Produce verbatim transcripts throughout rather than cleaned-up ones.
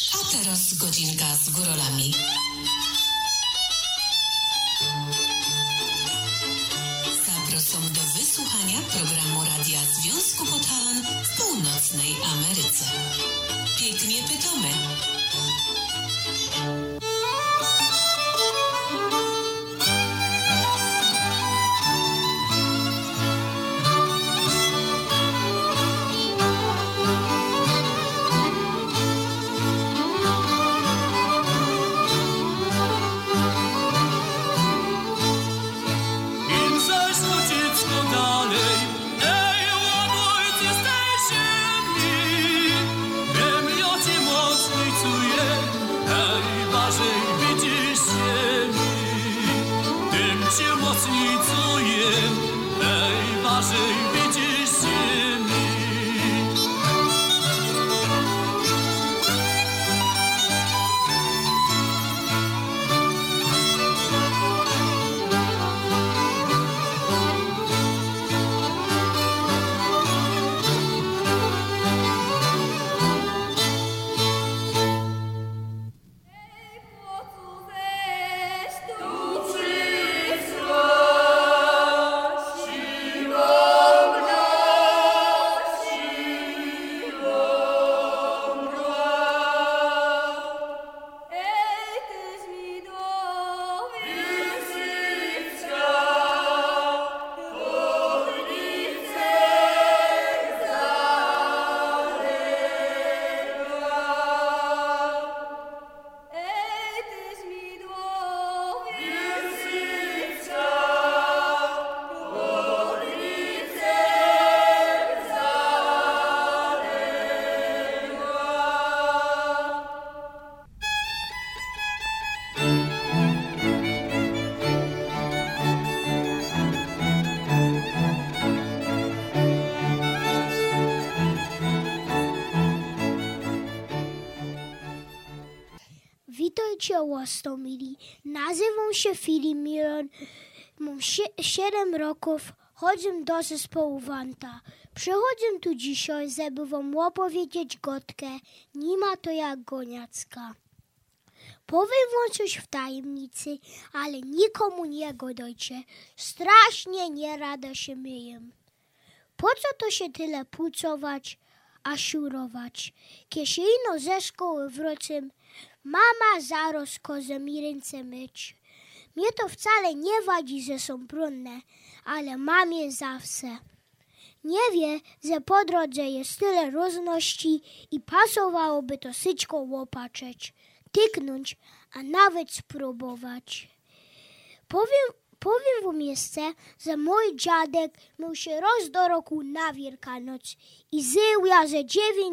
A teraz godzinka z górolami. Zapraszam do wysłuchania programu Radia Związku Podhalan w Północnej Ameryce. Pięknie pytamy. Witajcie, łastomili. Nazywam się Filip Miron, mam siedem roków, chodzę do zespołu Wanta. Przychodzę tu dzisiaj, żeby wam opowiedzieć gotkę, nie ma to jak goniacka. Powiem wam coś w tajemnicy, ale nikomu nie godajcie. Strasznie nie rada się myję. Po co to się tyle pucować, a siurować? Kiedy ino ze szkoły wrócę, mama zaraz każe mi ręce myć. Mnie to wcale nie wadzi, że są brudne, ale mam je zawsze. Nie wie, że po drodze jest tyle różności i pasowałoby to syćko łopaczeć, tyknąć, a nawet spróbować. Powiem, powiem wam jeszcze, że mój dziadek miał się raz do roku na Wielkanoc i żył ja ze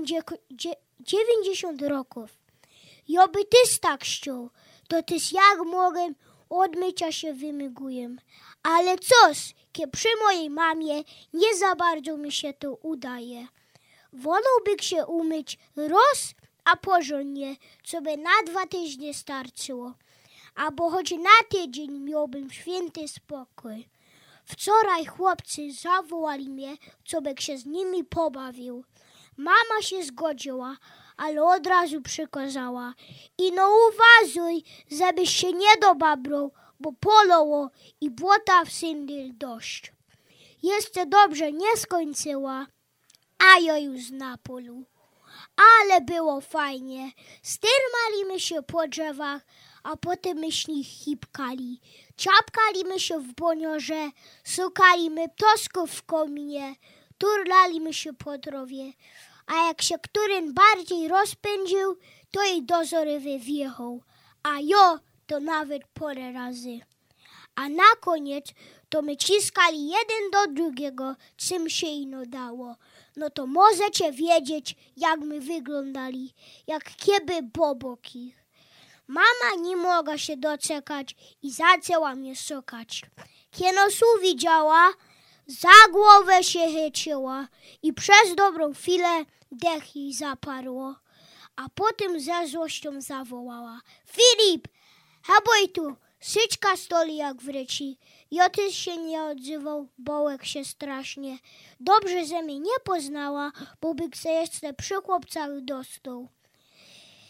dziewięćdziesiąt roków. Joby tyś tak chciał, to tyś jak mogę od mycia się wymyguję. Ale coś, kie przy mojej mamie nie za bardzo mi się to udaje. Wolałbym się umyć raz, a porządnie, co by na dwa tygodnie starczyło. Albo choć na tydzień miałbym święty spokój. Wczoraj chłopcy zawołali mnie, co by się z nimi pobawił. Mama się zgodziła, ale od razu przykazała. I no uważaj, żebyś się nie dobabrał, bo poloło i błota w syndyl dość. Jeszcze dobrze nie skończyła, a ja już na polu. Ale było fajnie. Styrmaliśmy się po drzewach, a potem myśmy hipkali. Czapkaliśmy się w boniorze, sukaliśmy ptosków w kominie, turlaliśmy się po drowie. A jak się którym bardziej rozpędził, to i do zorywy wjechał, a jo to nawet parę razy. A na koniec to my ciskali jeden do drugiego, czym się ino dało. No to możecie wiedzieć, jak my wyglądali, jak kieby boboki. Mama nie mogła się doczekać i zaczęła mnie szukać. Kienosu widziała, za głowę się chyciła i przez dobrą chwilę dech jej zaparło. A potem ze złością zawołała: Filip, haboj tu, syczka stoi jak wryci. Jotyś się nie odzywał, bołek się strasznie. Dobrze, że mnie nie poznała, bo by się jeszcze przy chłopcach dostał.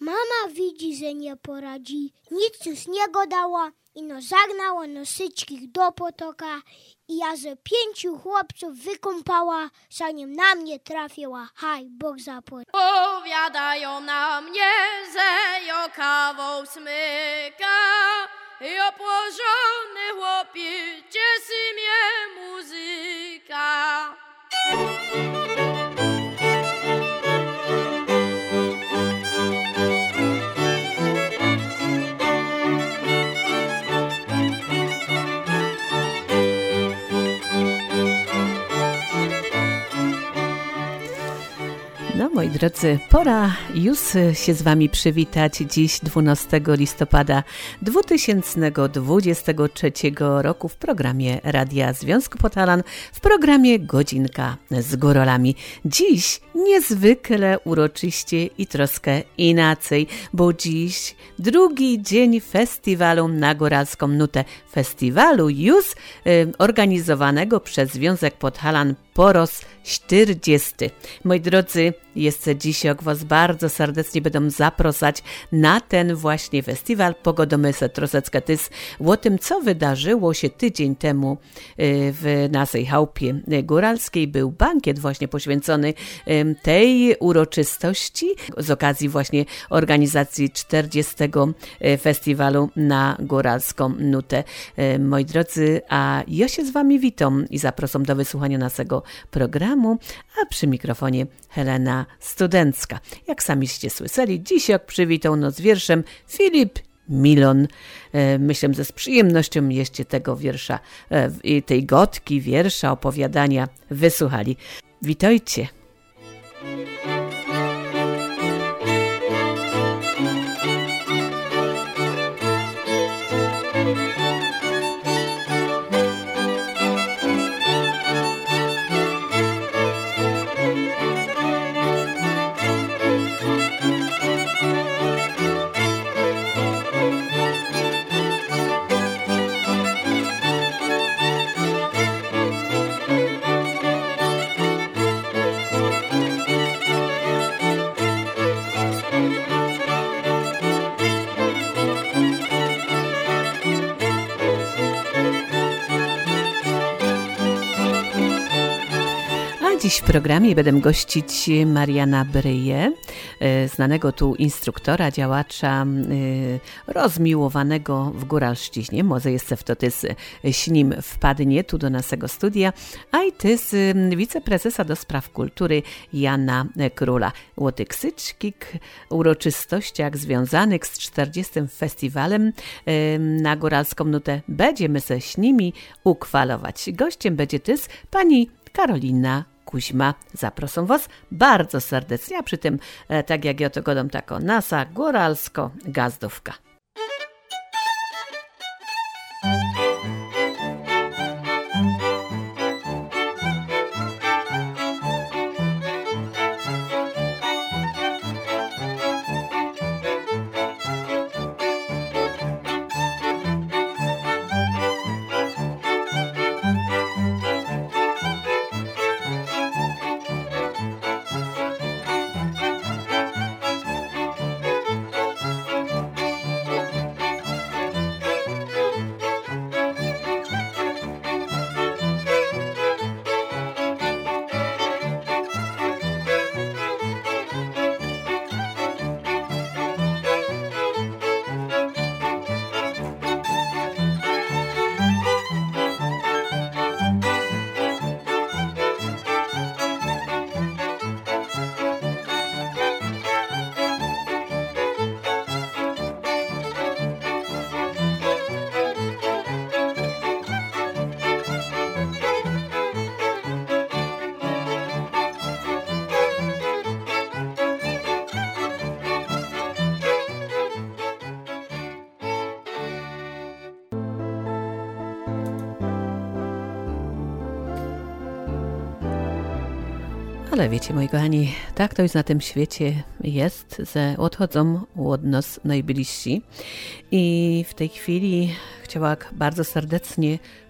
Mama widzi, że nie poradzi, nic z niego dała, i no zagnała no wszystkich do potoka, i ja ze pięciu chłopców wykąpała, zanim na mnie trafiła, haj, Bóg zapłać. Powiadają na mnie, że jo kawał smyka, i opłożony chłopie, cieszy mnie muzyka. No, moi drodzy, pora już się z Wami przywitać dziś dwunastego listopada dwa tysiące dwudziestego trzeciego roku w programie Radia Związku Podhalan, w programie Godzinka z Górolami. Dziś niezwykle uroczyście i troszkę inaczej, bo dziś drugi dzień festiwalu na Góralską Nutę. Festiwalu już y, organizowanego przez Związek Podhalan po raz czterdziesty. Moi drodzy, jeszcze dzisiaj Was bardzo serdecznie będę zapraszać na ten właśnie festiwal. Pogodomy se troszeczkę tys o tym, co wydarzyło się tydzień temu w naszej chałupie góralskiej. Był bankiet właśnie poświęcony tej uroczystości z okazji właśnie organizacji czterdziestego festiwalu na Góralską Nutę. Moi drodzy, a ja się z Wami witam i zapraszam do wysłuchania naszego programu, a przy mikrofonie Helena Studencka. Jak samiście słyszeli, dzisiaj przywitał nas z wierszem Filip Milon. Myślę, że z przyjemnością jeszcze tego wiersza i tej gotki wiersza, opowiadania wysłuchali. Witajcie. Dziś w programie będę gościć Mariana Bryję, znanego tu instruktora, działacza rozmiłowanego w Góralszczyźnie. Może jeszcze w to tys śnim wpadnie tu do naszego studia, a i tys wiceprezesa do spraw kultury Jana Króla. Łotyksyczkik uroczystościach związanych z czterdziestym festiwalem na Góralską Nutę będziemy se z nimi ukwalować. Gościem będzie tys pani Karolina Kuźma. Zapraszam Was bardzo serdecznie, a przy tym, e, tak jak ja to godam, tako nasa góralsko-gazdówka. Ale wiecie, moi kochani, tak to już na tym świecie jest, że odchodzą od nas najbliżsi. I w tej chwili chciałam bardzo serdecznie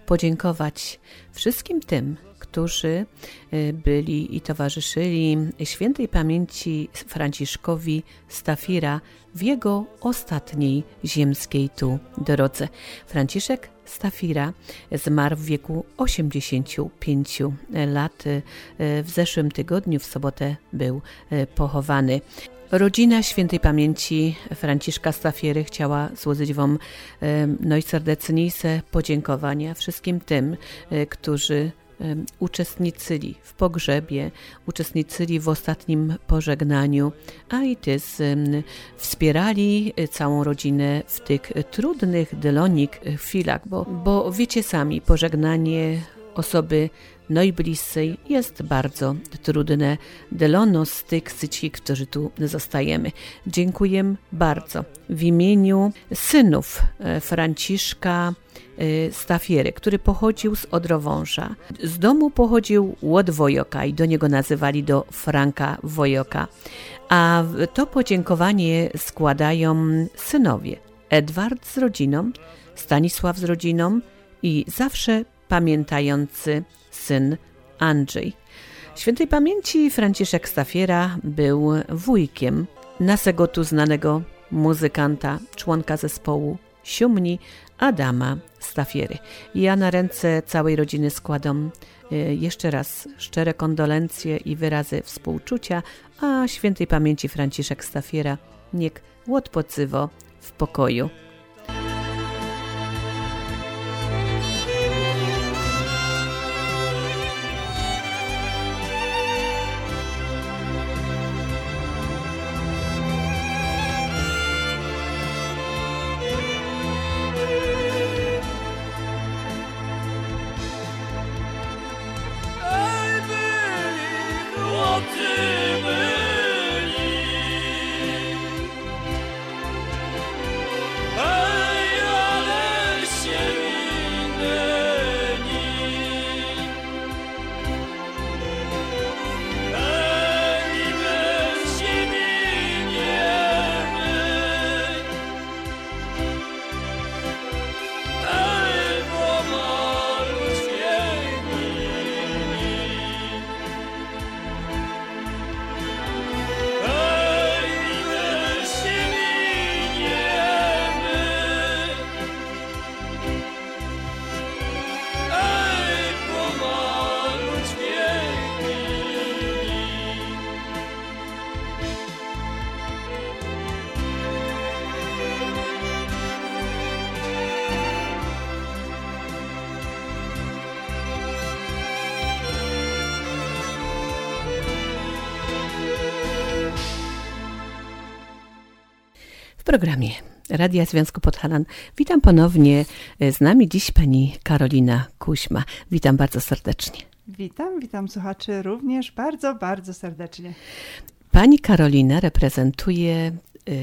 podziękować wszystkim tym, którzy byli i towarzyszyli świętej pamięci Franciszkowi Stafira w jego ostatniej ziemskiej tu drodze. Franciszek Stafira zmarł w wieku osiemdziesięciu pięciu lat. W zeszłym tygodniu, w sobotę, był pochowany. Rodzina świętej pamięci Franciszka Stafiry chciała złożyć Wam najserdeczniejsze podziękowania wszystkim tym, którzy uczestniczyli w pogrzebie, uczestniczyli w ostatnim pożegnaniu, a i też wspierali całą rodzinę w tych trudnych dla nich chwilach, bo, bo wiecie sami, pożegnanie osoby najbliższej jest bardzo trudne dla nas, tych, którzy tu zostajemy. Dziękuję bardzo w imieniu synów Franciszka Stafiry, który pochodził z Odrowąża. Z domu pochodził od Wojoka i do niego nazywali do Franka Wojoka. A to podziękowanie składają synowie Edward z rodziną, Stanisław z rodziną i zawsze pamiętający syn Andrzej. Świętej pamięci Franciszek Stafira był wujkiem naszego tu znanego muzykanta, członka zespołu Siumni, Adama Stafiry. Ja na ręce całej rodziny składam jeszcze raz szczere kondolencje i wyrazy współczucia, a świętej pamięci Franciszek Stafira niech odpoczywa w pokoju. W programie Radia Związku Podhalan witam ponownie, z nami dziś pani Karolina Kuśma. Witam bardzo serdecznie. Witam, witam słuchaczy również bardzo, bardzo serdecznie. Pani Karolina reprezentuje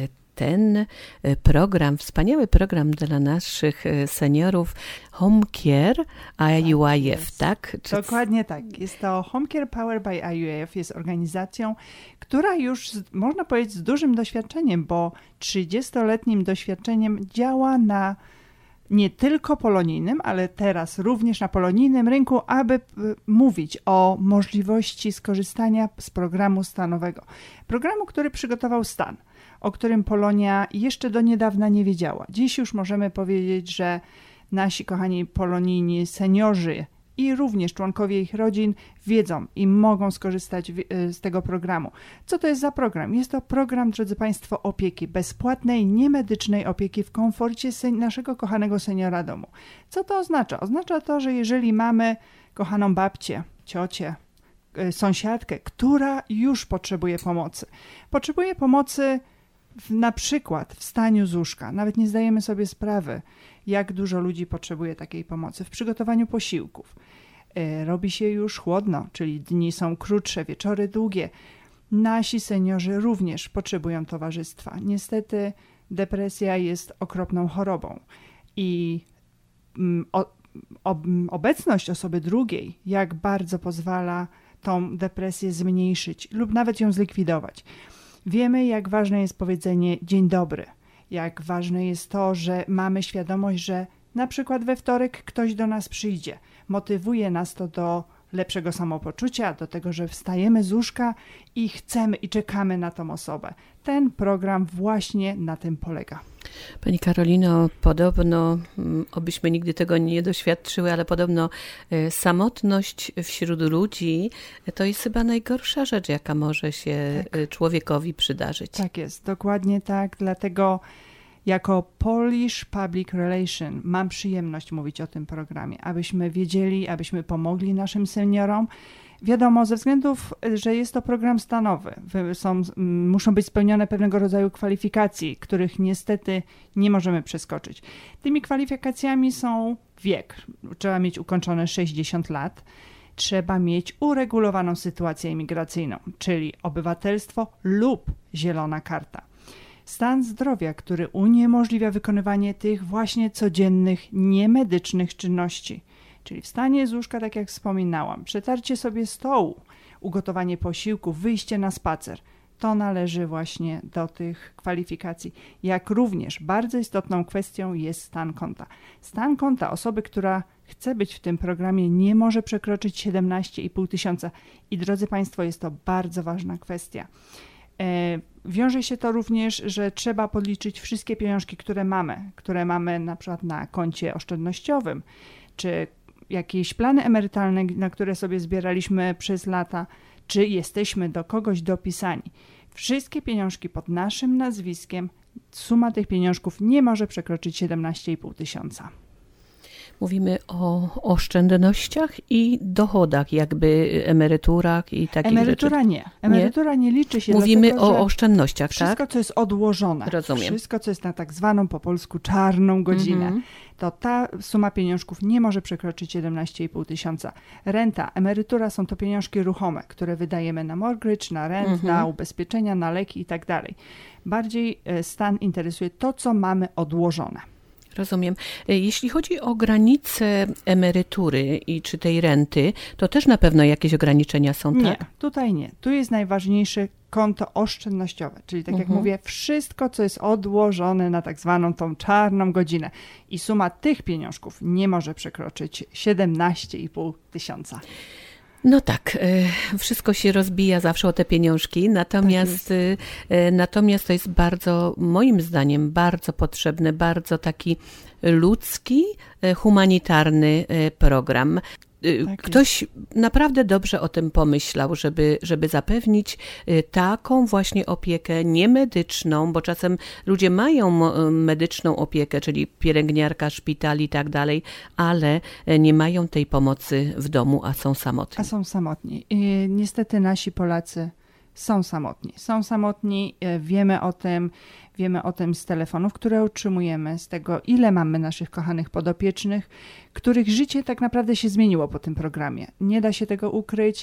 ten program, wspaniały program dla naszych seniorów Home Care I U I F, tak? Czy... Dokładnie tak. Jest to Home Care Powered by I U I F, jest organizacją, która już, można powiedzieć, z dużym doświadczeniem, bo trzydziestoletnim doświadczeniem działa na nie tylko polonijnym, ale teraz również na polonijnym rynku, aby mówić o możliwości skorzystania z programu stanowego. Programu, który przygotował stan, o którym Polonia jeszcze do niedawna nie wiedziała. Dziś już możemy powiedzieć, że nasi kochani polonijni seniorzy i również członkowie ich rodzin wiedzą i mogą skorzystać z tego programu. Co to jest za program? Jest to program, drodzy Państwo, opieki, bezpłatnej, niemedycznej opieki w komforcie naszego kochanego seniora domu. Co to oznacza? Oznacza to, że jeżeli mamy kochaną babcię, ciocię, sąsiadkę, która już potrzebuje pomocy. Potrzebuje pomocy w, na przykład w wstaniu z łóżka. Nawet nie zdajemy sobie sprawy, jak dużo ludzi potrzebuje takiej pomocy. W przygotowaniu posiłków. E, robi się już chłodno, czyli dni są krótsze, wieczory długie. Nasi seniorzy również potrzebują towarzystwa. Niestety depresja jest okropną chorobą i mm, o, o, obecność osoby drugiej, jak bardzo pozwala tą depresję zmniejszyć lub nawet ją zlikwidować. Wiemy, jak ważne jest powiedzenie dzień dobry, jak ważne jest to, że mamy świadomość, że Na przykład we wtorek ktoś do nas przyjdzie. Motywuje nas to do lepszego samopoczucia, do tego, że wstajemy z łóżka i chcemy i czekamy na tą osobę. Ten program właśnie na tym polega. Pani Karolino, podobno, obyśmy nigdy tego nie doświadczyły, ale podobno samotność wśród ludzi to jest chyba najgorsza rzecz, jaka może się tak. człowiekowi przydarzyć. Tak jest, dokładnie tak, dlatego jako Polish Public Relation mam przyjemność mówić o tym programie, abyśmy wiedzieli, abyśmy pomogli naszym seniorom. Wiadomo, ze względów, że jest to program stanowy, są, muszą być spełnione pewnego rodzaju kwalifikacje, których niestety nie możemy przeskoczyć. Tymi kwalifikacjami są wiek. Trzeba mieć ukończone sześćdziesiąt lat. Trzeba mieć uregulowaną sytuację imigracyjną, czyli obywatelstwo lub zielona karta. Stan zdrowia, który uniemożliwia wykonywanie tych właśnie codziennych, niemedycznych czynności. Czyli wstanie z łóżka, tak jak wspominałam, przetarcie sobie stołu, ugotowanie posiłków, wyjście na spacer. To należy właśnie do tych kwalifikacji. Jak również bardzo istotną kwestią jest stan konta. Stan konta osoby, która chce być w tym programie, nie może przekroczyć siedemnaście i pół tysiąca. I drodzy Państwo, jest to bardzo ważna kwestia. E, wiąże się to również, że trzeba podliczyć wszystkie pieniążki, które mamy, które mamy na przykład na koncie oszczędnościowym, czy jakieś plany emerytalne, na które sobie zbieraliśmy przez lata, czy jesteśmy do kogoś dopisani. Wszystkie pieniążki pod naszym nazwiskiem, suma tych pieniążków nie może przekroczyć siedemnaście i pół tysiąca. Mówimy o oszczędnościach i dochodach, jakby emeryturach i takich Emerytura rzeczy. nie. Emerytura nie, nie liczy się. Mówimy dlatego, o oszczędnościach, wszystko, tak? Wszystko, co jest odłożone, Rozumiem. Wszystko, co jest na tak zwaną po polsku czarną godzinę, mm-hmm. to ta suma pieniążków nie może przekroczyć siedemnaście i pół tysiąca. Renta, emerytura są to pieniążki ruchome, które wydajemy na mortgage, na rent, mm-hmm. na ubezpieczenia, na leki i tak dalej. Bardziej stan interesuje to, co mamy odłożone. Rozumiem. Jeśli chodzi o granice emerytury i czy tej renty, to też na pewno jakieś ograniczenia są, tak? Nie, tutaj nie. Tu jest najważniejsze konto oszczędnościowe, czyli tak jak uh-huh. mówię, wszystko, co jest odłożone na tak zwaną tą czarną godzinę i suma tych pieniążków nie może przekroczyć siedemnaście i pół tysiąca. No tak, wszystko się rozbija zawsze o te pieniążki, natomiast, tak natomiast to jest bardzo, moim zdaniem, bardzo potrzebny, bardzo taki ludzki, humanitarny program. Tak Ktoś jest. naprawdę dobrze o tym pomyślał, żeby, żeby zapewnić taką właśnie opiekę niemedyczną, bo czasem ludzie mają medyczną opiekę, czyli pielęgniarka, szpital i tak dalej, ale nie mają tej pomocy w domu, a są samotni. A są samotni. I niestety nasi Polacy są samotni. Są samotni, wiemy o tym, wiemy o tym z telefonów, które otrzymujemy, z tego, ile mamy naszych kochanych podopiecznych, których życie tak naprawdę się zmieniło po tym programie. Nie da się tego ukryć.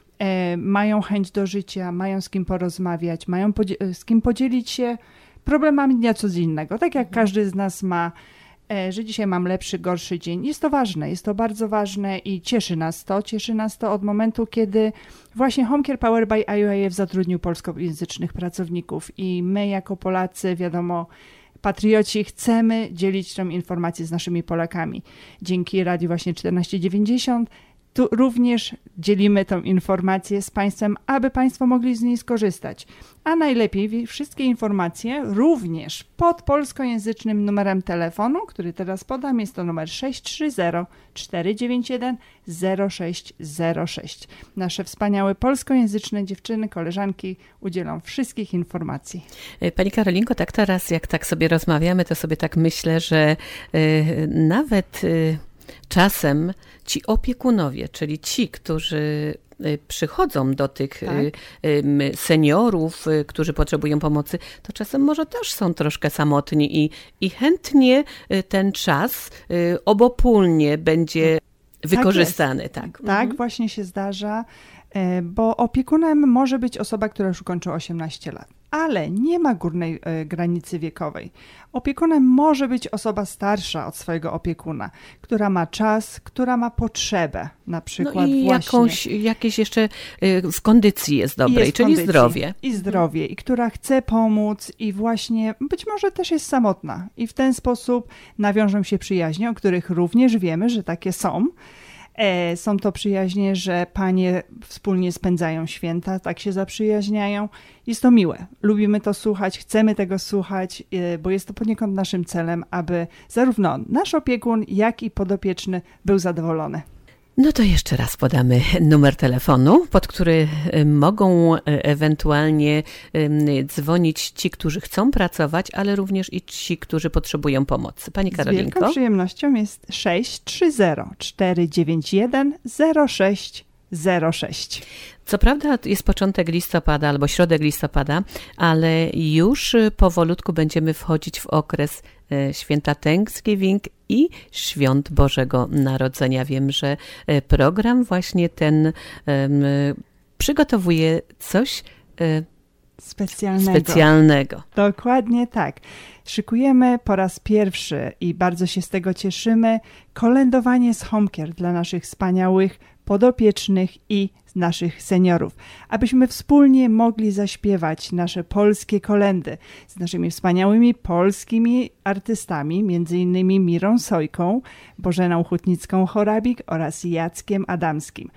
E, mają chęć do życia, mają z kim porozmawiać, mają podzie- z kim podzielić się problemami dnia codziennego. Tak jak każdy z nas ma, e, że dzisiaj mam lepszy, gorszy dzień. Jest to ważne, jest to bardzo ważne i cieszy nas to. Cieszy nas to od momentu, kiedy właśnie Home Care Power by I U I F zatrudnił polskojęzycznych pracowników i my jako Polacy, wiadomo, patrioci, chcemy dzielić tą informację z naszymi Polakami. Dzięki Radiu właśnie czternaście dziewięćdziesiąt tu również dzielimy tą informację z Państwem, aby Państwo mogli z niej skorzystać. A najlepiej wszystkie informacje również pod polskojęzycznym numerem telefonu, który teraz podam. Jest to numer sześć trzy zero cztery dziewięć jeden zero sześć zero sześć. Nasze wspaniałe polskojęzyczne dziewczyny, koleżanki udzielą wszystkich informacji. Pani Karolinko, tak teraz jak tak sobie rozmawiamy, to sobie tak myślę, że y, nawet... Y, Czasem ci opiekunowie, czyli ci, którzy przychodzą do tych tak. seniorów, którzy potrzebują pomocy, to czasem może też są troszkę samotni i, i chętnie ten czas obopólnie będzie tak wykorzystany. Jest. Tak, tak mhm. właśnie się zdarza, bo opiekunem może być osoba, która już ukończyła osiemnaście lat. ale nie ma górnej e, granicy wiekowej. Opiekunem może być osoba starsza od swojego opiekuna, która ma czas, która ma potrzebę, na przykład no i właśnie. Jakąś, jakieś jeszcze y, w kondycji jest dobrej, jest czyli kondycji, zdrowie. I zdrowie, i która chce pomóc i właśnie być może też jest samotna. I w ten sposób nawiążą się przyjaźnie, o których również wiemy, że takie są. E, są to przyjaźnie, że panie wspólnie spędzają święta, tak się zaprzyjaźniają. Jest to miłe. Lubimy to słuchać, chcemy tego słuchać, e, bo jest to poniekąd naszym celem, aby zarówno nasz opiekun, jak i podopieczny był zadowolony. No to jeszcze raz podamy numer telefonu, pod który mogą ewentualnie dzwonić ci, którzy chcą pracować, ale również i ci, którzy potrzebują pomocy. Pani Karolinko. Z wielką przyjemnością jest sześć trzy zero cztery dziewięć jeden zero sześć zero sześć. Co prawda jest początek listopada albo środek listopada, ale już powolutku będziemy wchodzić w okres święta Thanksgiving i świąt Bożego Narodzenia. Wiem, że program właśnie ten um, przygotowuje coś um, specjalnego. specjalnego. Dokładnie tak. Szykujemy po raz pierwszy i bardzo się z tego cieszymy kolędowanie z Homecare dla naszych wspaniałych podopiecznych i naszych seniorów, abyśmy wspólnie mogli zaśpiewać nasze polskie kolędy z naszymi wspaniałymi polskimi artystami, między innymi Mirą Sojką, Bożeną Hutnicką-Chorabik oraz Jackiem Adamskim.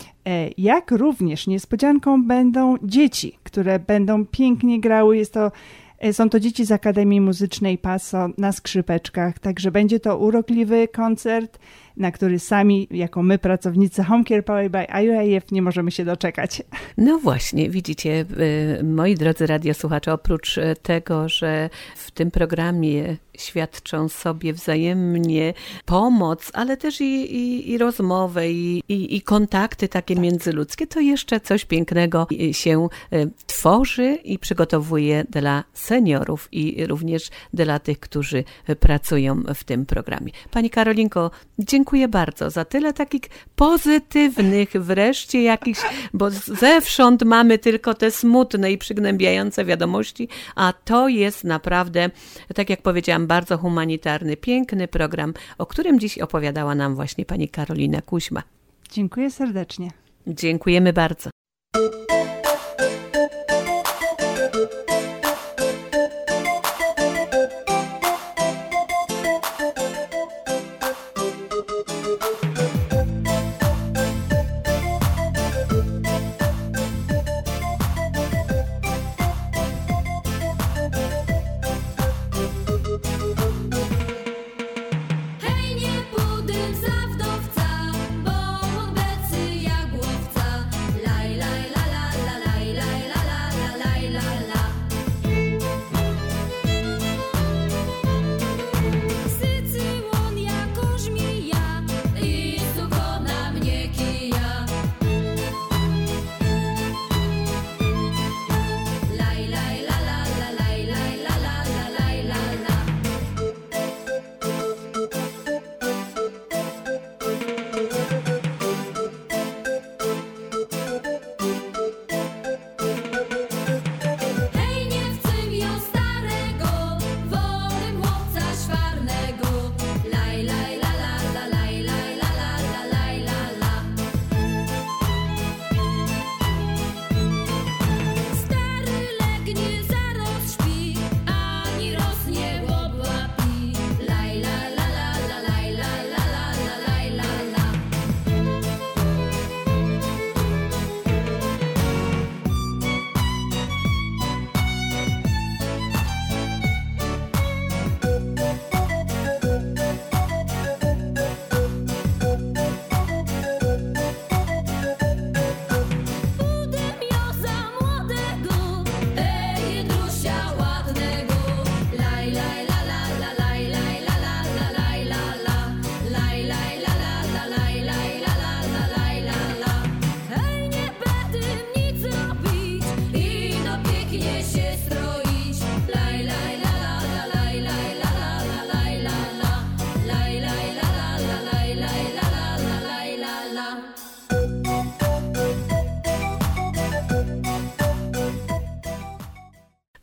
Jak również niespodzianką będą dzieci, które będą pięknie grały. Jest to Są to dzieci z Akademii Muzycznej Paso na skrzypeczkach, także będzie to urokliwy koncert, na który sami, jako my, pracownicy Homecare Powered by I U I F, nie możemy się doczekać. No właśnie, widzicie, moi drodzy radiosłuchacze, oprócz tego, że w tym programie świadczą sobie wzajemnie pomoc, ale też i, i, i rozmowę, i, i, i kontakty takie tak. międzyludzkie, to jeszcze coś pięknego się tworzy i przygotowuje dla seniorów i również dla tych, którzy pracują w tym programie. Pani Karolinko, dziękuję bardzo za tyle takich pozytywnych wreszcie jakichś, bo zewsząd mamy tylko te smutne i przygnębiające wiadomości, a to jest naprawdę, tak jak powiedziałam, bardzo humanitarny, piękny program, o którym dziś opowiadała nam właśnie pani Karolina Kuźma. Dziękuję serdecznie. Dziękujemy bardzo. Zawdowca, bo on becy jagłowca, laj, laj, la, la,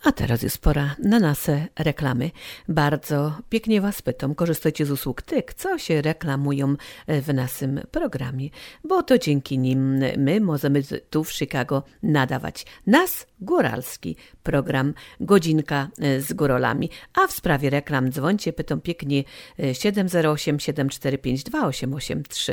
A teraz jest pora na nasze reklamy. Bardzo pięknie Was pytam, korzystajcie z usług tych, co się reklamują w naszym programie, bo to dzięki nim my możemy tu w Chicago nadawać nasz góralski program Godzinka z Górolami. A w sprawie reklam dzwońcie, pytam pięknie siedem zero osiem siedem cztery pięć dwa osiem osiem trzy.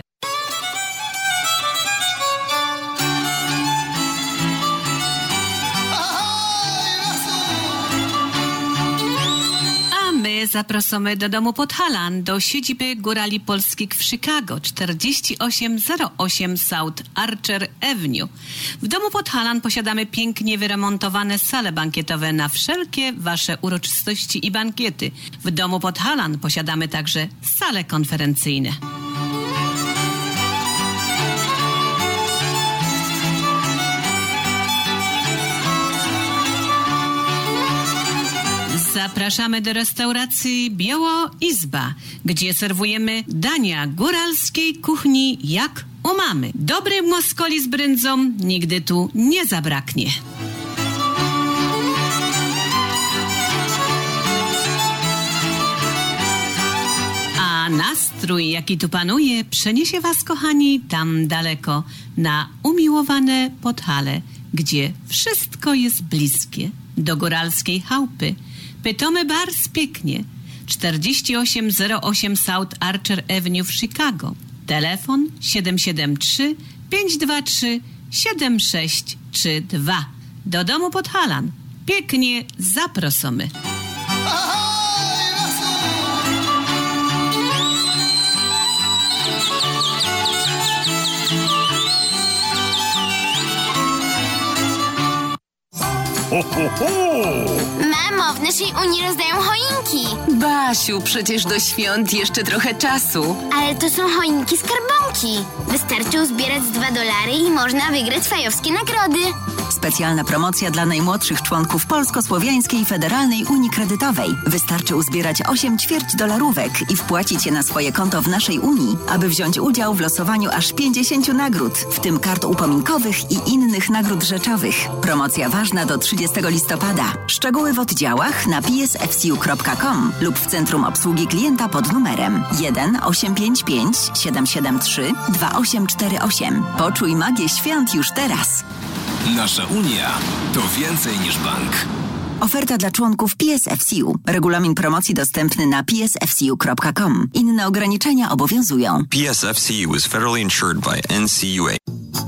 My zapraszamy do domu Podhalan, do siedziby Górali Polskich w Chicago, czterdzieści osiem zero osiem South Archer Avenue. W domu Podhalan posiadamy pięknie wyremontowane sale bankietowe na wszelkie Wasze uroczystości i bankiety. W domu Podhalan posiadamy także sale konferencyjne. Zapraszamy do restauracji Biało Izba, gdzie serwujemy dania góralskiej kuchni jak u mamy. Dobrej moskoli z bryndzą nigdy tu nie zabraknie. A nastrój, jaki tu panuje, przeniesie Was, kochani, tam daleko, na umiłowane Podhale, gdzie wszystko jest bliskie do góralskiej chałupy. Pytomy Bars pięknie. czterdzieści osiem zero osiem South Archer Avenue w Chicago. Telefon siedem siedem trzy pięć dwa trzy siedem sześć trzy dwa. Do domu Podhalan. Pięknie zaprosimy. Ho, ho, ho! Mamo, w naszej Unii rozdają choinki. Basiu, przecież do świąt jeszcze trochę czasu. Ale to są choinki skarbonki. Wystarczy uzbierać dwa dolary i można wygrać fajowskie nagrody. Specjalna promocja dla najmłodszych członków Polsko-Słowiańskiej Federalnej Unii Kredytowej. Wystarczy uzbierać osiem ćwierć dolarówek i wpłacić je na swoje konto w naszej Unii, aby wziąć udział w losowaniu aż pięćdziesięciu nagród, w tym kart upominkowych i innych nagród rzeczowych. Promocja ważna do trzydziestego listopada. Szczegóły w oddziałach na p s f c u kropka com lub w Centrum Obsługi Klienta pod numerem jeden osiem pięć pięć siedem siedem trzy dwa osiem cztery osiem. Poczuj magię świąt już teraz. Nasza Unia to więcej niż bank. Oferta dla członków P S F C U. Regulamin promocji dostępny na p s f c u kropka com. Inne ograniczenia obowiązują. P S F C U is federally insured by N C U A.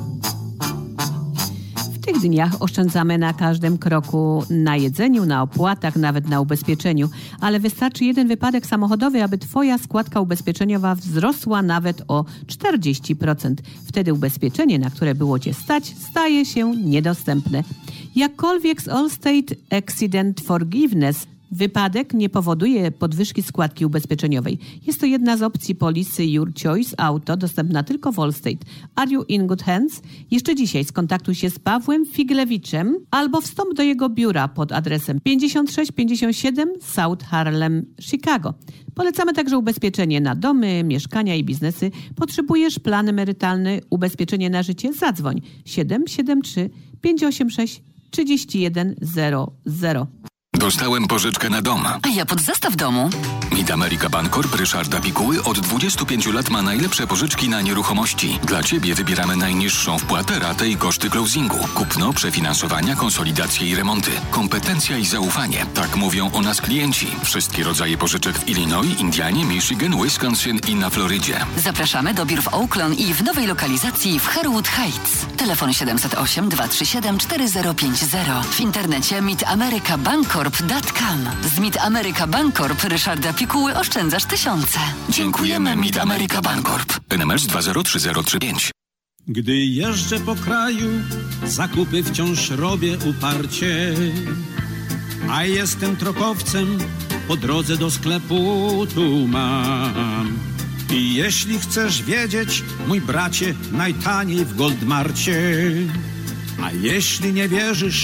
W tych dniach oszczędzamy na każdym kroku, na jedzeniu, na opłatach, nawet na ubezpieczeniu, ale wystarczy jeden wypadek samochodowy, aby Twoja składka ubezpieczeniowa wzrosła nawet o czterdzieści procent. Wtedy ubezpieczenie, na które było Cię stać, staje się niedostępne. Jakkolwiek z Allstate Accident Forgiveness wypadek nie powoduje podwyżki składki ubezpieczeniowej. Jest to jedna z opcji polisy Your Choice Auto, dostępna tylko w Allstate. Are you in good hands? Jeszcze dzisiaj skontaktuj się z Pawłem Figlewiczem albo wstąp do jego biura pod adresem pięćdziesiąt sześć pięćdziesiąt siedem South Harlem, Chicago. Polecamy także ubezpieczenie na domy, mieszkania i biznesy. Potrzebujesz plan emerytalny, ubezpieczenie na życie? Zadzwoń siedem siedem trzy pięć osiem sześć trzy jeden zero zero. Dostałem pożyczkę na dom. A ja pod zastaw domu. Mid America Bancorp Ryszarda Pikuły od dwudziestu pięciu lat ma najlepsze pożyczki na nieruchomości. Dla Ciebie wybieramy najniższą wpłatę, ratę i koszty closingu. Kupno, przefinansowania, konsolidacje i remonty. Kompetencja i zaufanie. Tak mówią o nas klienci. Wszystkie rodzaje pożyczek w Illinois, Indianie, Michigan, Wisconsin i na Florydzie. Zapraszamy do biur w Oakland i w nowej lokalizacji w Harewood Heights. Telefon siedem zero osiem dwa trzy siedem cztery zero pięć zero. W internecie Mid America Bancorp. Z Mid America Bancorp Ryszarda Pikuły oszczędzasz tysiące. Dziękujemy Mid America Bancorp. N M S dwa zero trzy zero trzy pięć. Gdy jeżdżę po kraju, zakupy wciąż robię uparcie. A jestem trokowcem, po drodze do sklepu tu mam. I jeśli chcesz wiedzieć, mój bracie, najtaniej w Goldmarcie. A jeśli nie wierzysz, to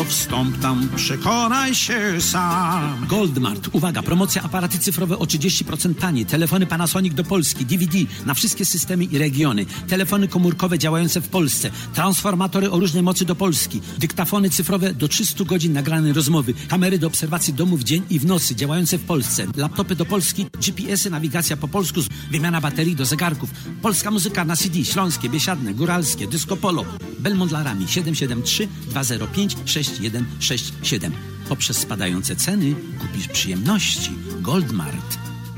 to wstąp tam, przekonaj się sam. Goldmart. Uwaga, promocja aparaty cyfrowe o trzydzieści procent taniej. Telefony Panasonic do Polski, D V D na wszystkie systemy i regiony. Telefony komórkowe działające w Polsce. Transformatory o różnej mocy do Polski. Dyktafony cyfrowe do trzystu godzin nagranej rozmowy. Kamery do obserwacji domu w dzień i w nocy działające w Polsce. Laptopy do Polski, G P S-y, nawigacja po polsku, wymiana baterii do zegarków. Polska muzyka na C D, śląskie, biesiadne, góralskie, disco polo. Belmont Larami siedem siedem trzy dwa zero pięć sześć jeden sześć siedem. Poprzez spadające ceny kupisz przyjemności. Goldmart.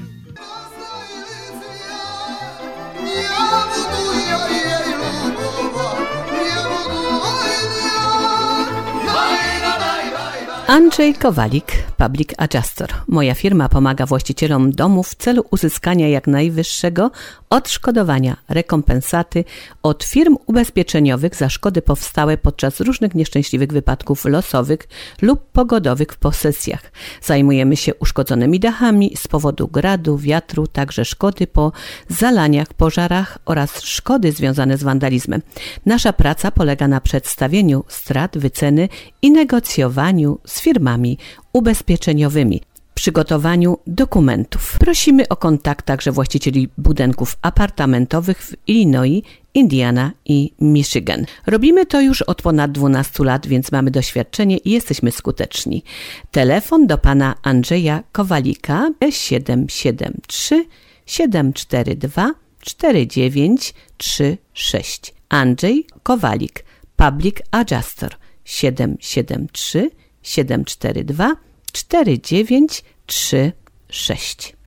Andrzej Kowalik, Public Adjustor. Moja firma pomaga właścicielom domów w celu uzyskania jak najwyższego odszkodowania, rekompensaty od firm ubezpieczeniowych za szkody powstałe podczas różnych nieszczęśliwych wypadków losowych lub pogodowych w posesjach. Zajmujemy się uszkodzonymi dachami z powodu gradu, wiatru, także szkody po zalaniach, pożarach oraz szkody związane z wandalizmem. Nasza praca polega na przedstawieniu strat, wyceny i negocjowaniu z firmami ubezpieczeniowymi, przygotowaniu dokumentów. Prosimy o kontakt także właścicieli budynków apartamentowych w Illinois, Indiana i Michigan. Robimy to już od ponad dwunastu lat, więc mamy doświadczenie i jesteśmy skuteczni. Telefon do pana Andrzeja Kowalika siedem siedem trzy siedem cztery dwa cztery dziewięć trzy sześć. Andrzej Kowalik, Public Adjustor siedem siedem trzy siedem cztery dwa cztery dziewięć trzy sześć.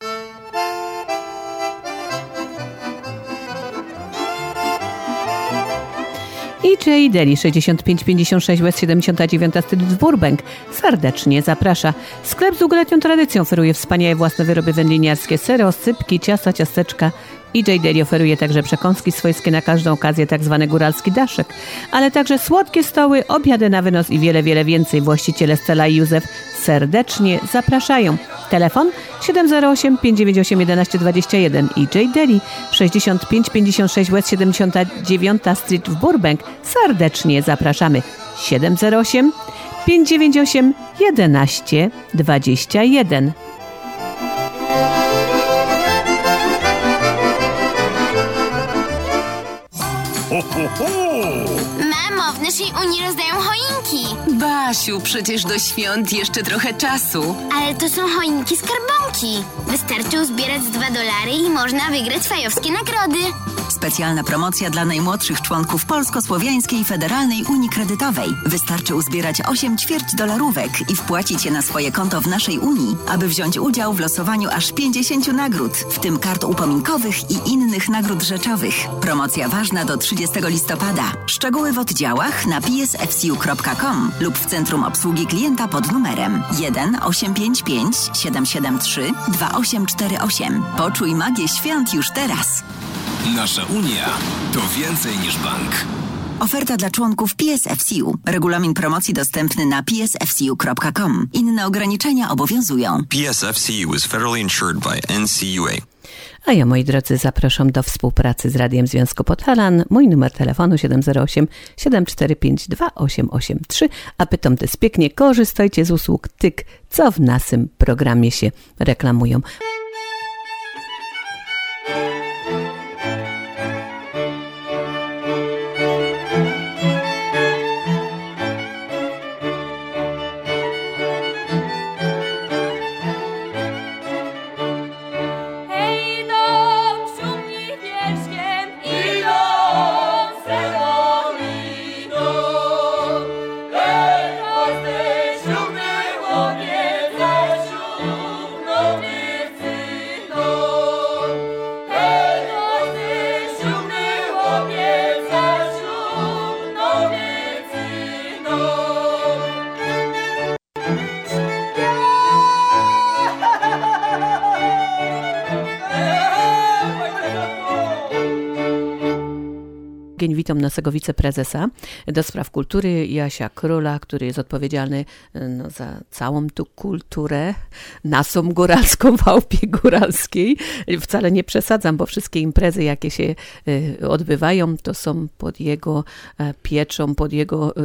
E J Deli sześćdziesiąt pięć pięćdziesiąt sześć West siedemdziesiąta dziewiąta Street w Burbank serdecznie zaprasza. Sklep z długoletnią tradycją oferuje wspaniałe własne wyroby wędliniarskie, sery, oscypki, ciasta, ciasteczka. E J Deli oferuje także przekąski swojskie na każdą okazję, tak zwany góralski daszek, ale także słodkie stoły, obiady na wynos i wiele, wiele więcej. Właściciele Stella i Józef serdecznie zapraszają. Telefon siedem zero osiem pięć dziewięć osiem jedenaście dwadzieścia jeden. E J Deli sześćdziesiąt pięć pięćdziesiąt sześć West siedemdziesiąta dziewiąta Street w Burbank serdecznie zapraszamy. siedem zero osiem pięć dziewięć osiem jedenaście dwadzieścia jeden. Ho, ho, ho! Mamo, w naszej Unii rozdają choinki. Basiu, przecież do świąt jeszcze trochę czasu. Ale to są choinki skarbonki. Wystarczy uzbierać dwa dolary i można wygrać fajowskie nagrody. Specjalna promocja dla najmłodszych członków Polsko-Słowiańskiej Federalnej Unii Kredytowej. Wystarczy uzbierać osiem ćwierć dolarówek i wpłacić je na swoje konto w naszej Unii, aby wziąć udział w losowaniu aż pięćdziesięciu nagród, w tym kart upominkowych i innych nagród rzeczowych. Promocja ważna do trzydziestego listopada. Szczegóły w oddziałach na p s f c u kropka com lub w Centrum Obsługi Klienta pod numerem jeden osiem pięć pięć siedem siedem trzy dwa osiem cztery osiem. Poczuj magię świąt już teraz. Nasza Unia to więcej niż bank. Oferta dla członków P S F C U. Regulamin promocji dostępny na p s f c u kropka com. Inne ograniczenia obowiązują. P S F C U is federally insured by N C U A. A ja, moi drodzy, zapraszam do współpracy z Radiem Związku Podhalan. Mój numer telefonu siedem zero osiem siedem cztery pięć dwa osiem osiem trzy. A pytam też pięknie, korzystajcie z usług Tyk, co w naszym programie się reklamują. Witam naszego wiceprezesa do spraw kultury Jasia Króla, który jest odpowiedzialny no, za całą tu kulturę, naszą góralską w Chałupie Góralskiej. Wcale nie przesadzam, bo wszystkie imprezy, jakie się odbywają, to są pod jego pieczą, pod jego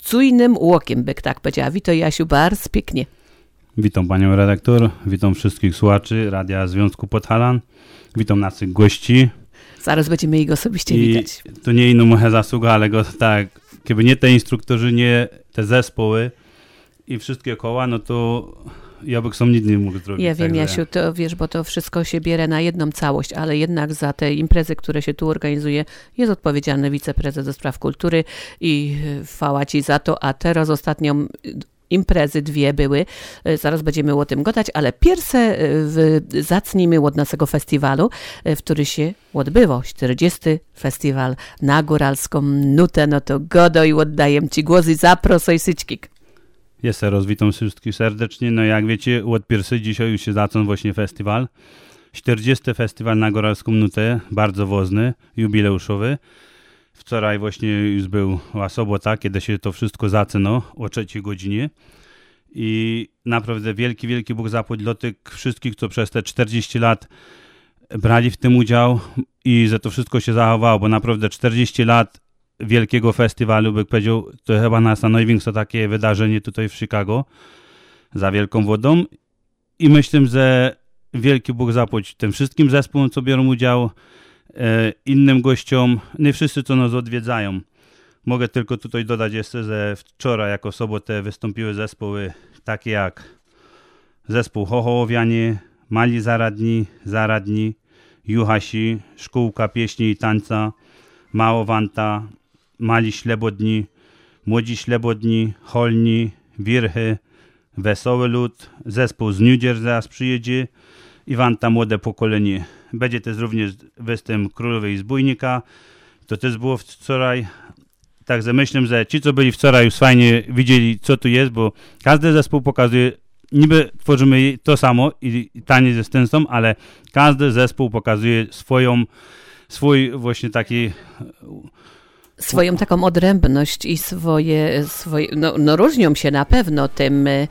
czujnym łokiem, by tak powiedziała. Witaj, Jasiu, bardzo pięknie. Witam panią redaktor, witam wszystkich słuchaczy Radia Związku Podhalan, witam naszych gości. Zaraz będziemy ich osobiście I witać. To nie ino moja zasługa, ale go tak, gdyby nie te instruktorzy, nie te zespoły i wszystkie koła, no to ja bym sam nic nie mógł zrobić. Ja wiem, tak, Jasiu, to wiesz, bo to wszystko się bierze na jedną całość, ale jednak za te imprezy, które się tu organizuje, jest odpowiedzialny wiceprezes do spraw kultury i chwała ci za to, a teraz ostatnią imprezy dwie były, zaraz będziemy o tym gadać, ale pierwsze zacznijmy od naszego festiwalu, w który się odbywał, czterdziesty festiwal na góralską nutę, no to godo i oddaję ci głos i zaprosaj Syćkik. Jeszcze raz witam wszystkich serdecznie, no jak wiecie, od pierwszej dzisiaj już się zaczął właśnie festiwal, czterdziesty festiwal na góralską nutę, bardzo ważny, jubileuszowy. Wczoraj właśnie już była sobota, kiedy się to wszystko zaczyna o trzeciej godzinie i naprawdę wielki, wielki Bóg zapłać dla tych wszystkich, co przez te czterdzieści lat brali w tym udział i że to wszystko się zachowało, bo naprawdę czterdzieści lat wielkiego festiwalu, bym powiedział, to chyba nasza największe takie wydarzenie tutaj w Chicago za Wielką Wodą i myślę, że wielki Bóg zapłać tym wszystkim zespołom, co biorą udział, innym gościom, nie wszyscy, co nas odwiedzają. Mogę tylko tutaj dodać jeszcze, że wczoraj jako sobotę wystąpiły zespoły takie jak zespół Hohołowianie, Mali Zaradni, Zaradni, Juhasi, Szkółka Pieśni i Tańca, Małowanta, Mali Ślebodni, Młodzi Ślebodni, Holni, Wirchy, Wesoły Lud, zespół z New Jersey zaraz przyjedzie i Wanta Młode Pokolenie. Będzie też również występ Królowej Zbójnika. To też było wczoraj. Także myślę, że ci, co byli wczoraj, już fajnie widzieli, co tu jest, bo każdy zespół pokazuje, niby tworzymy to samo i, i taniec jest ten sam, ale każdy zespół pokazuje swoją, swój właśnie taki... Swoją taką odrębność i swoje, swoje no, no różnią się na pewno tym, y,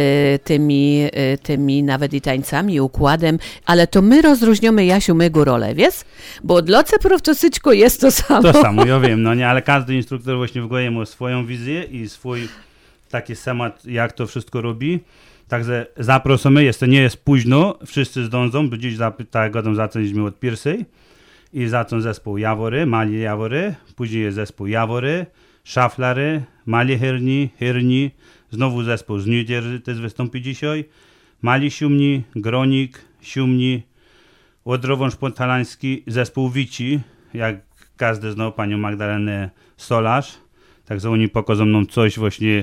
tymi, y, tymi nawet i tańcami, i układem, ale to my rozróżniamy, Jasiu, my górole, wiesz? Bo dla ceprów to syćko jest to samo. To samo, ja wiem, no nie, ale każdy instruktor właśnie w głowie ma swoją wizję i swój taki schemat, jak to wszystko robi. Także zapraszamy, jeszcze nie jest późno, wszyscy zdążą, bo dziś tak godą zaczęliśmy od pierwszej. I zaczął zespół Jawory, Mali Jawory, później jest zespół Jawory, Szaflary, Mali Hyrni, Hyrni, znowu zespół z New Jersey też wystąpi dzisiaj, Mali Siumni, Gronik, Siumni, Odrowąż Podhalański, zespół Wici, jak każdy znał panią Magdalenę Solarz, także oni pokażą nam coś właśnie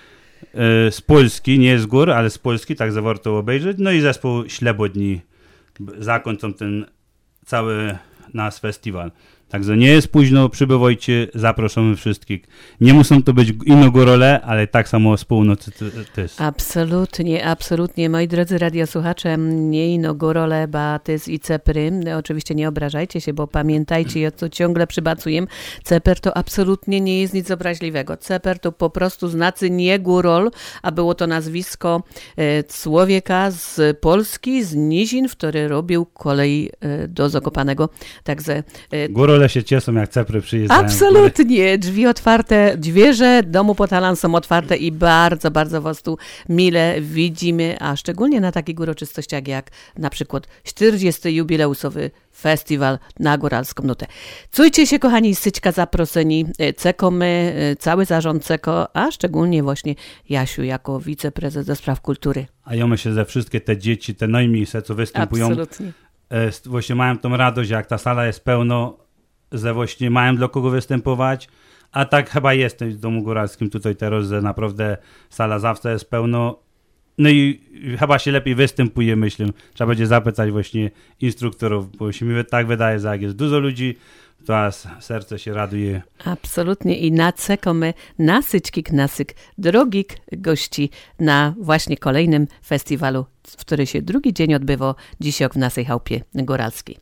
e, z Polski, nie z gór, ale z Polski, także warto obejrzeć, no i zespół Ślebodni zakończą ten cały nasz festiwal. Także nie jest późno, przybywajcie, zapraszamy wszystkich. Nie muszą to być inogórole, ale tak samo z północy też. Absolutnie, absolutnie. Moi drodzy radiosłuchacze, nie inogórole, bo to jest i cepry. Oczywiście nie obrażajcie się, bo pamiętajcie, ja to ciągle przybacuję. Ceper to absolutnie nie jest nic obraźliwego. Ceper to po prostu znaczy nie górol, a było to nazwisko e, człowieka z Polski, z Nizin, który robił kolej e, do Zakopanego. Także e, górole się cieszą, jak cepry przyjeżdżają. Absolutnie. Drzwi otwarte, dwierze domu Podhalan są otwarte i bardzo, bardzo was tu mile widzimy, a szczególnie na takich uroczystościach jak na przykład czterdziesty jubileusowy festiwal na Góralską Nutę. Czujcie się, kochani, Syćka zaproszeni, Cekomy, cały zarząd Ceko, a szczególnie właśnie Jasiu jako wiceprezes do spraw kultury. A ja myślę, że wszystkie te dzieci, te najmniejsze, co występują, absolutnie. Właśnie mają tą radość, jak ta sala jest pełno, że właśnie mają dla kogo występować, a tak chyba jest w Domu Góralskim tutaj teraz, że naprawdę sala zawsze jest pełno, no i chyba się lepiej występuje, myślę. Trzeba będzie zapytać właśnie instruktorów, bo się mi tak wydaje, że jak jest dużo ludzi, to aż serce się raduje. Absolutnie i na cekomy nasyćkik nasyk drogik gości na właśnie kolejnym festiwalu, w który się drugi dzień odbywa dzisiaj w naszej chałupie góralskiej.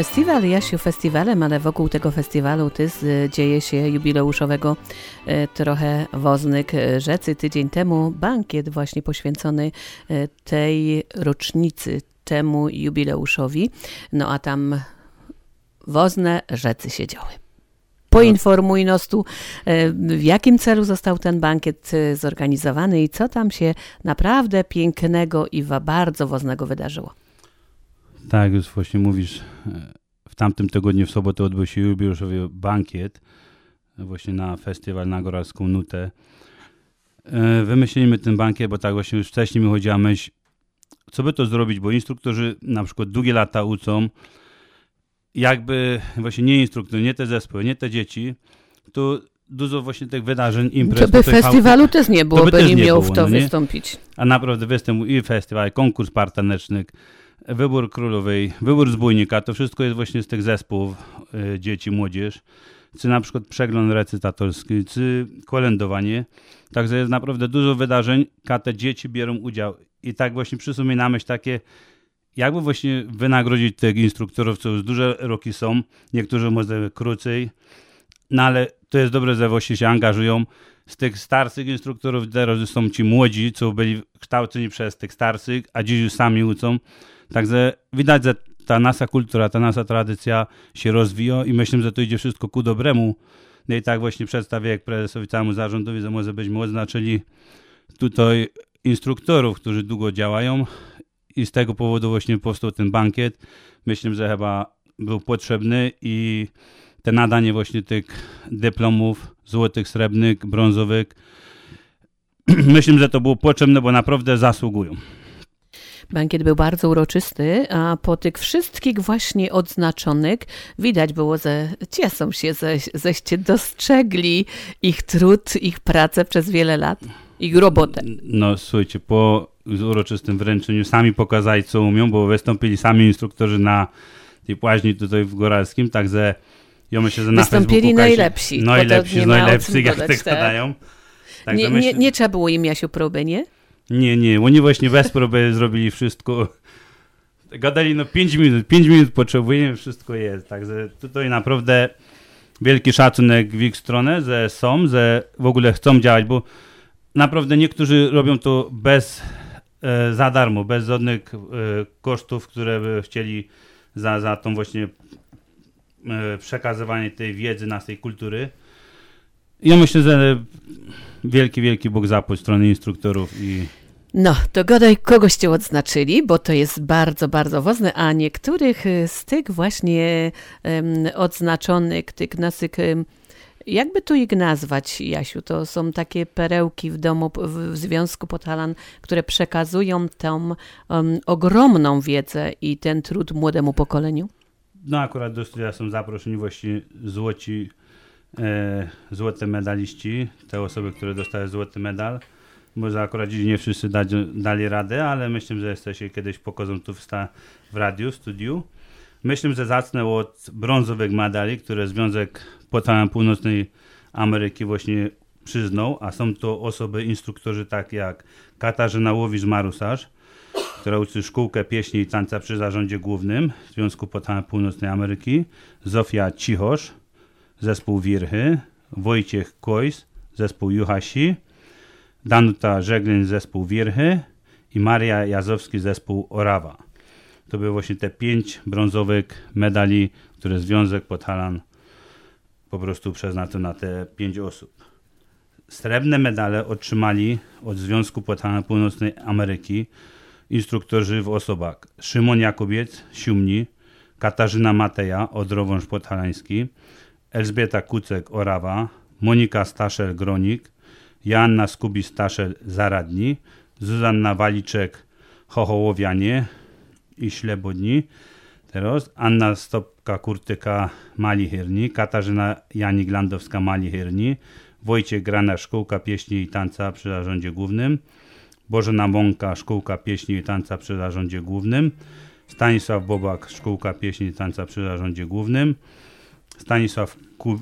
Festiwal, Jasiu, festiwalem, ale wokół tego festiwalu Tys dzieje się jubileuszowego trochę woznyk rzecy. Tydzień temu bankiet właśnie poświęcony tej rocznicy, temu jubileuszowi. No a tam wozne rzecy się działy. Poinformuj nas tu, w jakim celu został ten bankiet zorganizowany i co tam się naprawdę pięknego i bardzo woznego wydarzyło. Tak, już właśnie mówisz, w tamtym tygodniu w sobotę odbył się jubileuszowy bankiet właśnie na festiwal na Góralską Nutę. Wymyśliliśmy ten bankiet, bo tak właśnie już wcześniej mi chodziła myśl, co by to zrobić, bo instruktorzy na przykład długie lata uczą, jakby właśnie nie instruktorzy, nie te zespoły, nie te dzieci, to dużo właśnie tych wydarzeń, imprez. To by festiwalu też nie było, by, by nie miał w to no wystąpić. A naprawdę występ i festiwal, konkurs partaneczny, wybór królowej, wybór zbójnika, to wszystko jest właśnie z tych zespołów y, dzieci, młodzież, czy na przykład przegląd recytatorski, czy kolędowanie. Także jest naprawdę dużo wydarzeń, a te dzieci biorą udział. I tak właśnie przysumy na myśl takie, jakby właśnie wynagrodzić tych instruktorów, co już duże roki są, niektórzy może krócej, no ale to jest dobre, że właśnie się angażują. Z tych starszych instruktorów teraz są ci młodzi, co byli kształceni przez tych starszych, a dziś już sami uczą. Także widać, że ta nasza kultura, ta nasza tradycja się rozwija i myślę, że to idzie wszystko ku dobremu. No i tak właśnie przedstawię jak prezesowi całemu zarządowi, że może byśmy oznaczyli tutaj instruktorów, którzy długo działają i z tego powodu właśnie powstał ten bankiet. Myślę, że chyba był potrzebny i te nadanie właśnie tych dyplomów złotych, srebrnych, brązowych, myślę, że to było potrzebne, bo naprawdę zasługują. Bankiet był bardzo uroczysty, a po tych wszystkich właśnie odznaczonych widać było, że cieszą się, że, żeście dostrzegli ich trud, ich pracę przez wiele lat, ich robotę. No słuchajcie, po uroczystym wręczeniu sami pokazali, co umią, bo wystąpili sami instruktorzy na tej płaźni tutaj w Góralskim, także ja myślę, że na wystąpili najlepsi. Najlepsi, najlepsi, jak tak gadają. Nie, myślę, nie, nie trzeba było im, Jasiu, próby, nie? Nie, nie, oni właśnie bez próby zrobili wszystko. Gadali, no pięć minut, pięć minut potrzebujemy, wszystko jest. Także tutaj naprawdę wielki szacunek w ich stronę, że są, że w ogóle chcą działać, bo naprawdę niektórzy robią to bez, e, za darmo, bez żadnych e, kosztów, które by chcieli za, za tą właśnie e, przekazywanie tej wiedzy, naszej kultury. Ja myślę, że wielki, wielki Bóg zapłać strony instruktorów i... No, to godaj kogoście odznaczyli, bo to jest bardzo, bardzo ważne, a niektórych z tych właśnie um, odznaczonych, tych naszych, um, jakby tu ich nazwać, Jasiu, to są takie perełki w domu, w, w Związku Podhalan, które przekazują tą um, ogromną wiedzę i ten trud młodemu pokoleniu? No akurat do studia są zaproszeni właśnie złoci E, złote medaliści, te osoby, które dostały złoty medal. Może akurat dziś nie wszyscy dać, dali radę, ale myślę, że jesteście kiedyś pokażą tu w, sta, w radiu, studiu. Myślę, że zacznę od brązowych medali, które Związek Podhalan Północnej Ameryki właśnie przyznał, a są to osoby, instruktorzy tak jak Katarzyna Łowisz-Marusarz, która uczy szkółkę pieśni i tańca przy zarządzie głównym Związku Podhalan Północnej Ameryki, Zofia Cichosz, zespół Wirchy, Wojciech Kojs, zespół Juhasi, Danuta Żeglin, zespół Wirchy i Maria Jazowski, zespół Orawa. To były właśnie te pięć brązowych medali, które Związek Podhalan po prostu przeznaczył na te pięć osób. Srebrne medale otrzymali od Związku Podhalan Północnej Ameryki instruktorzy w osobach Szymon Jakubiec, Siumni, Katarzyna Mateja, Odrowąż Podhalański, Elżbieta Kucek, Orawa, Monika Staszel-Gronik, Joanna Skubi-Staszel-Zaradni, Zuzanna Waliczek, Chochołowianie i Ślebodni, teraz Anna Stopka-Kurtyka, Malihyrni, Katarzyna Janik-Landowska, Malihyrni, Wojciech Grana, Szkółka Pieśni i Tańca przy zarządzie głównym, Bożena Mąka, Szkółka Pieśni i Tańca przy zarządzie głównym, Stanisław Bobak, Szkółka Pieśni i Tańca przy zarządzie głównym, Stanisław, Ku,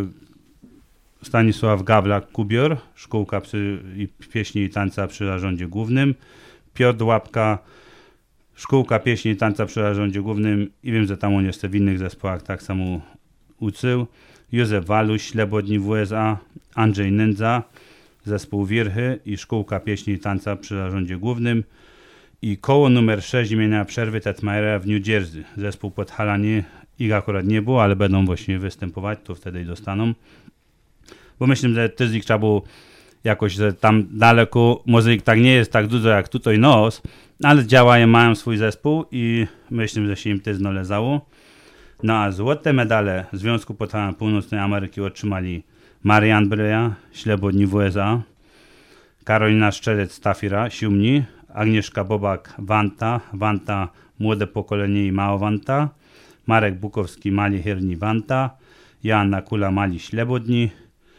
y, Stanisław Gawlak-Kubior, Szkółka przy, i Pieśni i Tańca przy zarządzie głównym, Piotr Łapka, Szkółka pieśni i tańca przy zarządzie głównym i wiem, że tam on jeszcze w innych zespołach tak samo uczył. Józef Waluś, Ślebodni w U S A, Andrzej Nędza, zespół Wirchy i Szkółka pieśni i tańca przy zarządzie głównym i koło numer sześć imienia Przerwy Tetmajera w New Jersey. Zespół Podhalanie, ich akurat nie było, ale będą właśnie występować, to wtedy i dostaną. Bo myślę, że też ich trzeba było jakoś, że tam daleko, może ich tak nie jest tak dużo jak tutaj nos, ale działają, mają swój zespół i myślę, że się im też należało. No a złote medale Związku Podhalan Północnej Ameryki otrzymali Marian Breja, Ślebodni w U S A, Karolina Szczelec-Stafira, Siumni, Agnieszka Bobak, Wanta, Wanta, Młode Pokolenie i Mało Wanta, Marek Bukowski, Mali Hierni, Wanta, Joanna Kula, Mali Ślebodni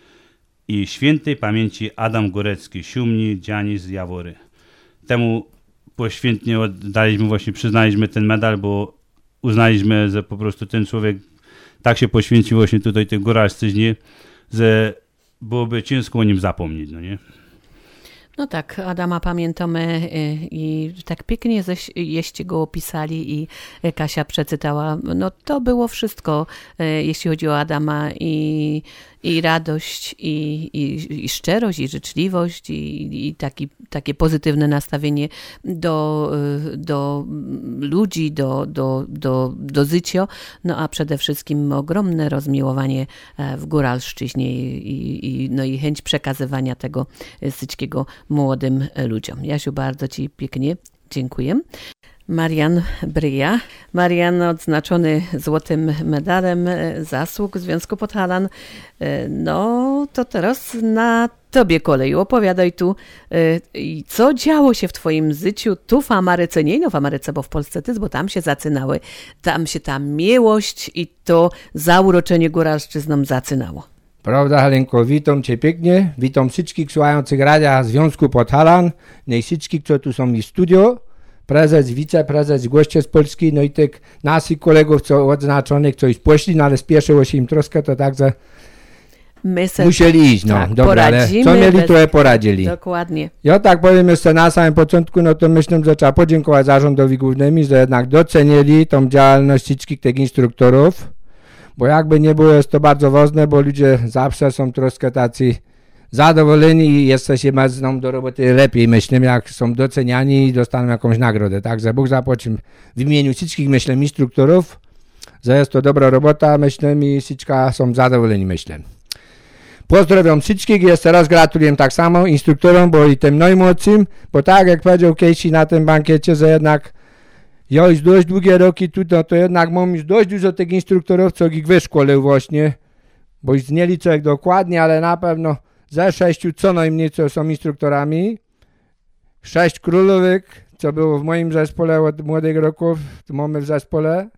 i świętej pamięci Adam Górecki, Siumni, Dziani z Jawory. Temu poświętnie oddaliśmy, właśnie przyznaliśmy ten medal, bo uznaliśmy, że po prostu ten człowiek tak się poświęcił właśnie tutaj tej góralszczyźnie, że byłoby ciężko o nim zapomnieć, no nie? No tak, Adama pamiętamy i tak pięknie jeście go opisali i Kasia przeczytała. No to było wszystko, jeśli chodzi o Adama i, i radość, i, i, i szczerość, i życzliwość, i, i taki, takie pozytywne nastawienie do, do ludzi, do, do, do, do życia, no a przede wszystkim ogromne rozmiłowanie w góralszczyźnie i, i, no i chęć przekazywania tego syćkiego młodym ludziom. Jasiu, bardzo Ci pięknie dziękuję. Marian Bryja. Marian odznaczony złotym medalem zasług Związku Podhalan. No to teraz na Tobie kolej. Opowiadaj tu, co działo się w Twoim życiu tu w Ameryce, nie no w Ameryce, bo w Polsce Ty, bo tam się zaczynały, tam się ta miłość i to zauroczenie góralszczyzną zaczynało. Prawda, Helenko, witam Cię pięknie, witam wszystkich słuchających Radia Związku Podhalan, no i wszystkich, co tu są w studio, prezes, wiceprezes, goście z Polski, no i tych naszych kolegów, co odznaczonych, co już poszli, no ale spieszyło się im troszkę, to także My se musieli iść, no tak, dobra, ale co mieli, bez... to poradzili. Dokładnie. Ja tak powiem jeszcze na samym początku, no to myślę, że trzeba podziękować zarządowi głównemu, że jednak docenili tą działalność wszystkich tych instruktorów, bo jakby nie było, jest to bardzo ważne, bo ludzie zawsze są troszkę tacy zadowoleni i jeszcze się męczą do roboty lepiej, myślę, jak są doceniani i dostaną jakąś nagrodę. Także Bóg zapłaci w imieniu wszystkich, myślę, instruktorów, że jest to dobra robota, myślę, i wszyscy są zadowoleni, myślę. Pozdrawiam wszystkich i jeszcze raz gratuluję tak samo instruktorom, bo i tym najmłodszym, bo tak jak powiedział Casey na tym bankiecie, że jednak ja już dość długie roki tu, no to jednak mam już dość dużo tych instruktorów, co ich wyszkolę właśnie, bo już nie liczę jak dokładnie, ale na pewno ze sześciu co najmniej, co są instruktorami. Sześć królowych, co było w moim zespole od młodych roków, to mamy w zespole.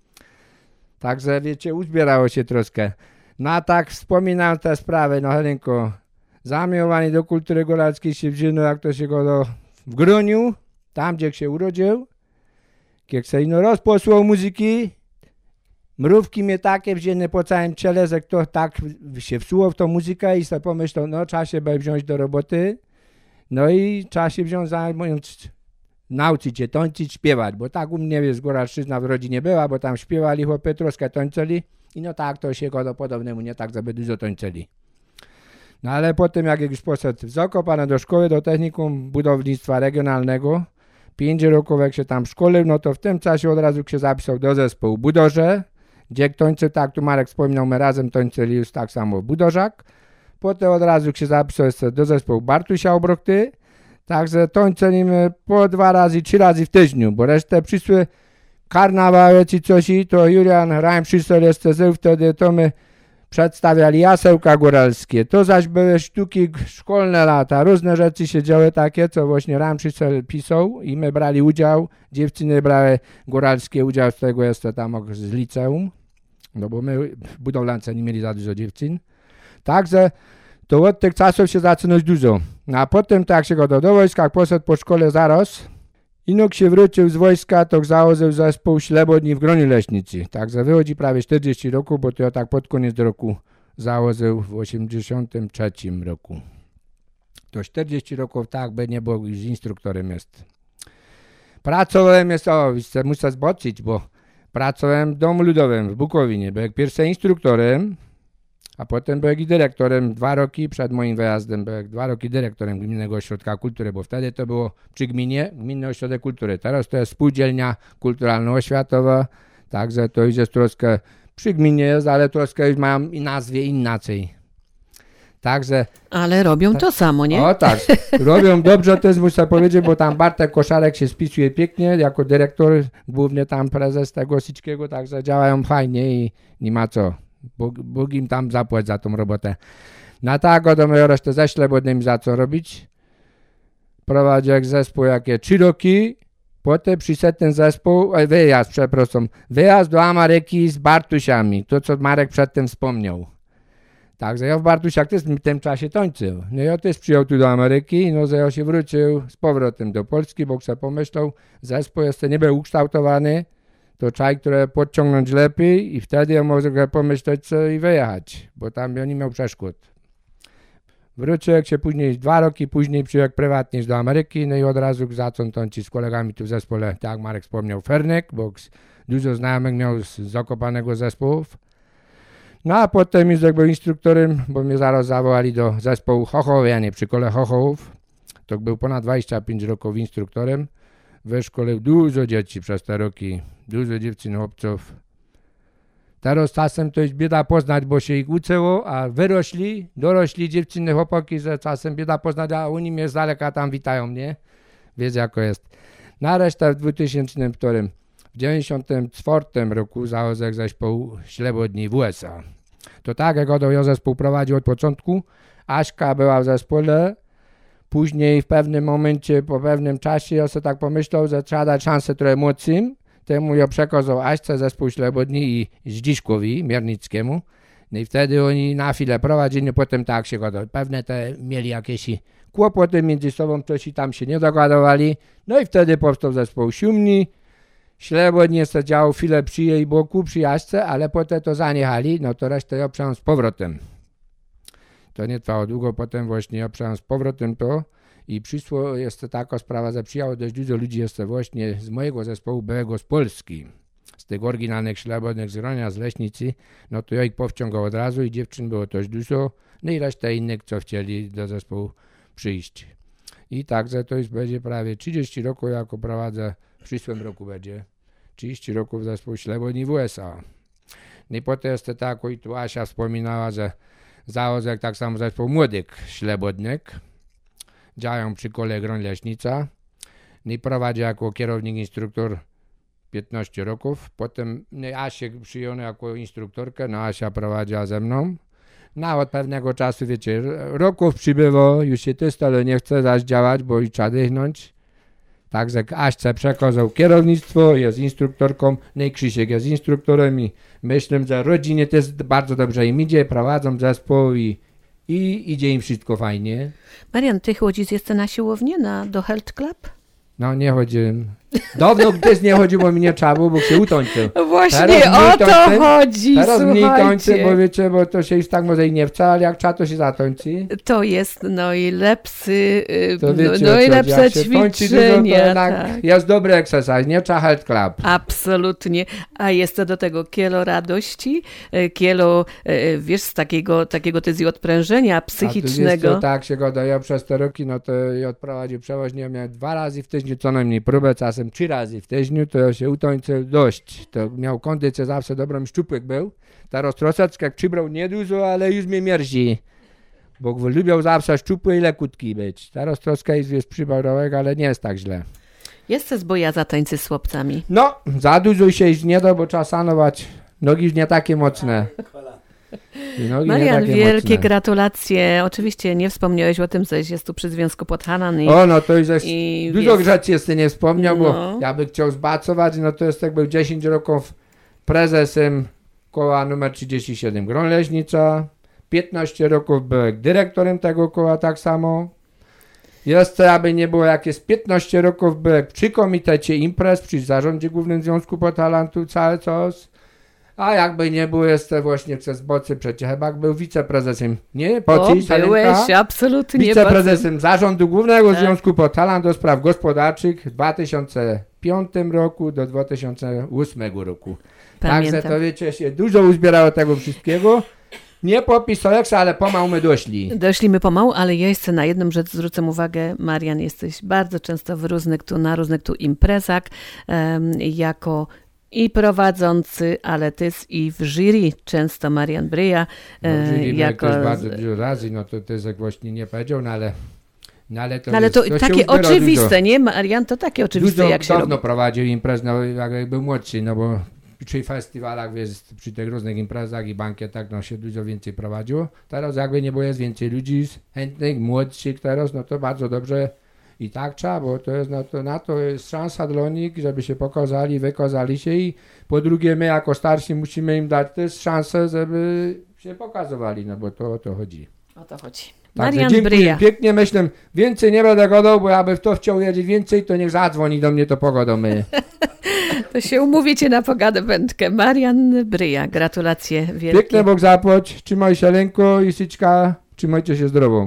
Także wiecie, uzbierało się troszkę. No a tak wspominam te sprawy, no Helenko, zamiłowanie do kultury góralskiej się wzięło, jak to się go do, w Gruniu, tam gdzie się urodził. Jak się no rozposłał muzyki, mrówki mnie takie wzięły po całym ciele, że kto tak się wsłuchał w tą muzykę i sobie pomyślał, no trzeba się wziąć do roboty, no i trzeba się wziąć zajmując, nauczyć się tańczyć, śpiewać, bo tak u mnie jest góralszczyzna w rodzinie była, bo tam śpiewali chłopy, troszkę tańczyli i no tak to się go do podobnemu nie tak, żeby dużo tańczyli. No ale potem jak już poszedł w Zakopane do szkoły, do technikum budownictwa regionalnego, pięć roków jak się tam szkolił, no to w tym czasie od razu się zapisał do zespołu Budorze, gdzie tańczył, tak tu Marek wspominał, my razem tańczyli już tak samo Budorzak. Potem od razu się zapisał do zespołu Bartusia Obrokty, także tańczyliśmy po dwa razy, trzy razy w tygodniu, bo resztę przyszły karnawały czy coś i to Julian Rajm przyszedł jeszcze zył, wtedy to my przedstawiali jasełka góralskie, to zaś były sztuki szkolne lata, różne rzeczy się działy takie, co właśnie Ramszycel pisał i my brali udział, dziewczyny brały góralskie udział z tego jeszcze tam z liceum, no bo my w budowlance nie mieli za dużo dziewczyn, także to od tych czasów się zaczynało dużo, no a potem tak się go do, do wojska, jak poszedł po szkole zaraz, Inok się wrócił z wojska, to założył zespół Ślebodni w Groni Leśnicy. Także wychodzi prawie czterdzieści roku, bo to ja tak pod koniec roku założył w osiemdziesiątym trzecim roku. To czterdzieści roków tak by nie było, już instruktorem jest. Pracowałem, jest, o, muszę zboczyć, bo pracowałem w Domu Ludowym w Bukowinie. Byłem pierwszym instruktorem, a potem byłem i dyrektorem dwa roki przed moim wyjazdem. Byłem dwa roki dyrektorem Gminnego Ośrodka Kultury, bo wtedy to było przy gminie Gminny Ośrodek Kultury. Teraz to jest Spółdzielnia Kulturalno-Oświatowa, także to już jest troszkę przy gminie jest, ale troszkę już mają i nazwie inaczej. Także... Ale robią ta, to samo, nie? O tak, robią dobrze, też muszę powiedzieć, bo tam Bartek Koszarek się spisuje pięknie, jako dyrektor, głównie tam prezes tego Sickiego, także działają fajnie i nie ma co. Bóg, Bóg im tam zapłać za tą robotę. Na tak, do mojego resztę ze Ślebodnym za co robić. Prowadził zespół jakie trzy roki, potem przyszedł ten zespół, wyjazd, przepraszam, wyjazd do Ameryki z Bartusiami, to co Marek przedtem wspomniał. Także ja w Bartusiach też w tym czasie tańczył. No ja też przyjął tu do Ameryki, no że ja się wrócił z powrotem do Polski, bo sobie pomyślał, zespół jeszcze nie był ukształtowany, to trzeba które podciągnąć lepiej i wtedy ja mogę pomyśleć co i wyjechać, bo tam ja nie miał przeszkód. Wrócił się później, dwa roki później przyjął prywatnie do Ameryki, no i od razu zaczął tańczyć z kolegami tu w zespole, tak jak Marek wspomniał, Fernek, bo dużo znajomych miał z Zakopanego zespołów. No a potem już jak był instruktorem, bo mnie zaraz zawołali do zespołu Chochowianie przy Kole Chochołów. To był ponad dwadzieścia pięć roków instruktorem. Wyszkolił dużo dzieci przez te roki, dużo dziewczyn, chłopców. Teraz czasem to jest bieda poznać, bo się ich uczyło, a wyrośli, dorośli dziewczyny, chłopaki, że czasem bieda poznać, a oni mnie z daleka tam witają, nie? Wiecie jako jest. Na resztę w dwutysięcznym którym w dziewięćdziesiątym czwartym roku założek zespołu Ślebodni w U S A. To tak, jak ja zespół prowadził od początku. Aśka była w zespole. Później w pewnym momencie, po pewnym czasie ja sobie tak pomyślał, że trzeba dać szansę trochę młodszym. Temu ja przekazał Aśce zespół Ślebodni i Zdziszkowi Miernickiemu. No i wtedy oni na chwilę prowadzili, potem tak się godą. Pewne te mieli jakieś kłopoty między sobą, coś i tam się nie dogadowali. No i wtedy powstał zespół Siumni. Ślebodnie se działał chwilę przy jej boku, przy Jaśce, ale potem to zaniechali, no to resztę ja przejąłem z powrotem. To nie trwało długo, potem właśnie ja przejąłem z powrotem to i przyszło, jest to taka sprawa, że przyjechało dość dużo ludzi jeszcze właśnie z mojego zespołu byłego z Polski, z tych oryginalnych Ślebodnych z Gronia, z Leśnicy, no to ja ich powciągał od razu i dziewczyn było dość dużo, no i resztę innych, co chcieli do zespołu przyjść. I także to już będzie prawie trzydzieści roku, jako prowadzę, w przyszłym roku będzie trzydzieści roków zespół Ślebodni w U S A. No i potem jest to tak, i tu Asia wspominała, że założek tak samo zespół Młodych Ślebodnych. Działają przy Kole Groń Leśnica. No i prowadzi jako kierownik, instruktor piętnaście roków. Potem no Asię przyjął jako instruktorkę, no Asia prowadziła ze mną. No od pewnego czasu, wiecie, roków przybyło, już się też ale nie chce zaś działać, bo i trzeba dychnąć. Także Aśce przekazał kierownictwo, jest instruktorką, no i Krzysiek jest instruktorem i myślę, że rodzinie też bardzo dobrze im idzie, prowadzą zespół i, i idzie im wszystko fajnie. Marian, ty chodzisz jeszcze na siłownię, na, do Health Club? No nie chodziłem. Dawno też nie chodziło, bo mi nie trzeba było, bo się utończył. Właśnie o to tończy, chodzi, Teraz słuchajcie. mniej tończy, bo wiecie, bo to się już tak może i nie wca, ale jak trzeba, to się zatończy. To jest najlepszy, to wiecie, no, najlepsze ćwiczenie. Dużo, tak. Jest dobry exercise, nie trzeba Health Club. Absolutnie. A jest to do tego kielo radości, kielo, wiesz, z takiego, takiego też i odprężenia psychicznego. A to tak się go daje przez te roki, no to ja odprowadził przewoźnie, miałem dwa razy w tygodniu, co najmniej próbę, czasem trzy razy w tygodniu, to się utończył dość. To miał kondycję zawsze dobrą, szczupłek był. Teraz troszeczkę przybrał niedużo, ale już mnie mierzi. Bo lubiał zawsze szczupły i lekutki być. Teraz troszkę jest przybrałek, ale nie jest tak źle. Jest to zboja za tańcy z chłopcami. No, za dużo się już nie da, bo trzeba sanować. Nogi już nie takie mocne. Marian, wielkie mocne. Gratulacje. Oczywiście nie wspomniałeś o tym, że jest tu przy Związku Podhalan. I, o, no to już jest i dużo wiesz, rzeczy jeszcze nie wspomniał, no. bo ja bym chciał zbacować, no to jest tak był dziesięć roków prezesem koła numer trzydzieści siedem Groń Leśnica, piętnaście roków byłem dyrektorem tego koła tak samo. Jeszcze, aby nie było jakieś piętnaście roków byłem przy komitecie imprez, przy zarządzie głównym Związku Podhalan, tu cały czas. A jakby nie było jeszcze właśnie przez bocy, przecież chyba był wiceprezesem, nie? Pocisz, o, byłeś, absolutnie. Wiceprezesem bardzo. Zarządu Głównego tak. Związku Podhalan do spraw gospodarczych w dwa tysiące piątym roku do dwa tysiące ósmego roku. Pamiętam. Także to wiecie, się dużo uzbierało tego wszystkiego. Nie po pistoletce, ale pomału my doszli. Doszli my pomału, ale ja jeszcze na jedną rzecz zwrócę uwagę. Marian, jesteś bardzo często w różnych tu, na różnych tu imprezach um, jako i prowadzący, ale też i w jury. Często Marian Bryja No, w jury jako... też bardzo dużo razy, no to też jak właśnie nie powiedział, no ale... No ale to, no, ale jest, to, to takie oczywiste, dużo. nie? Marian, to takie oczywiste, dużo jak się dawno robi. prowadził imprez, no jak był młodszy, no bo przy festiwalach, wiesz, przy tych różnych imprezach i bankietach, no się dużo więcej prowadziło. Teraz jakby nie było, jest więcej ludzi chętnych, młodszych teraz, no to bardzo dobrze i tak trzeba, bo to jest, no to na to jest szansa dla nich, żeby się pokazali, wykazali się i po drugie my jako starsi musimy im dać też szansę, żeby się pokazywali, no bo to o to chodzi. O to chodzi. Także Marian dziękuję Bryja. pięknie, myślę, więcej nie będę gadał, bo aby w to chciał wiedzieć więcej, to niech zadzwoni do mnie, to pogadamy. To się umówicie na pogadę wędkę. Marian Bryja, gratulacje wielkie. Pięknie Bóg zapłać, trzymaj się Lenko i Syczka, trzymajcie się zdrowo.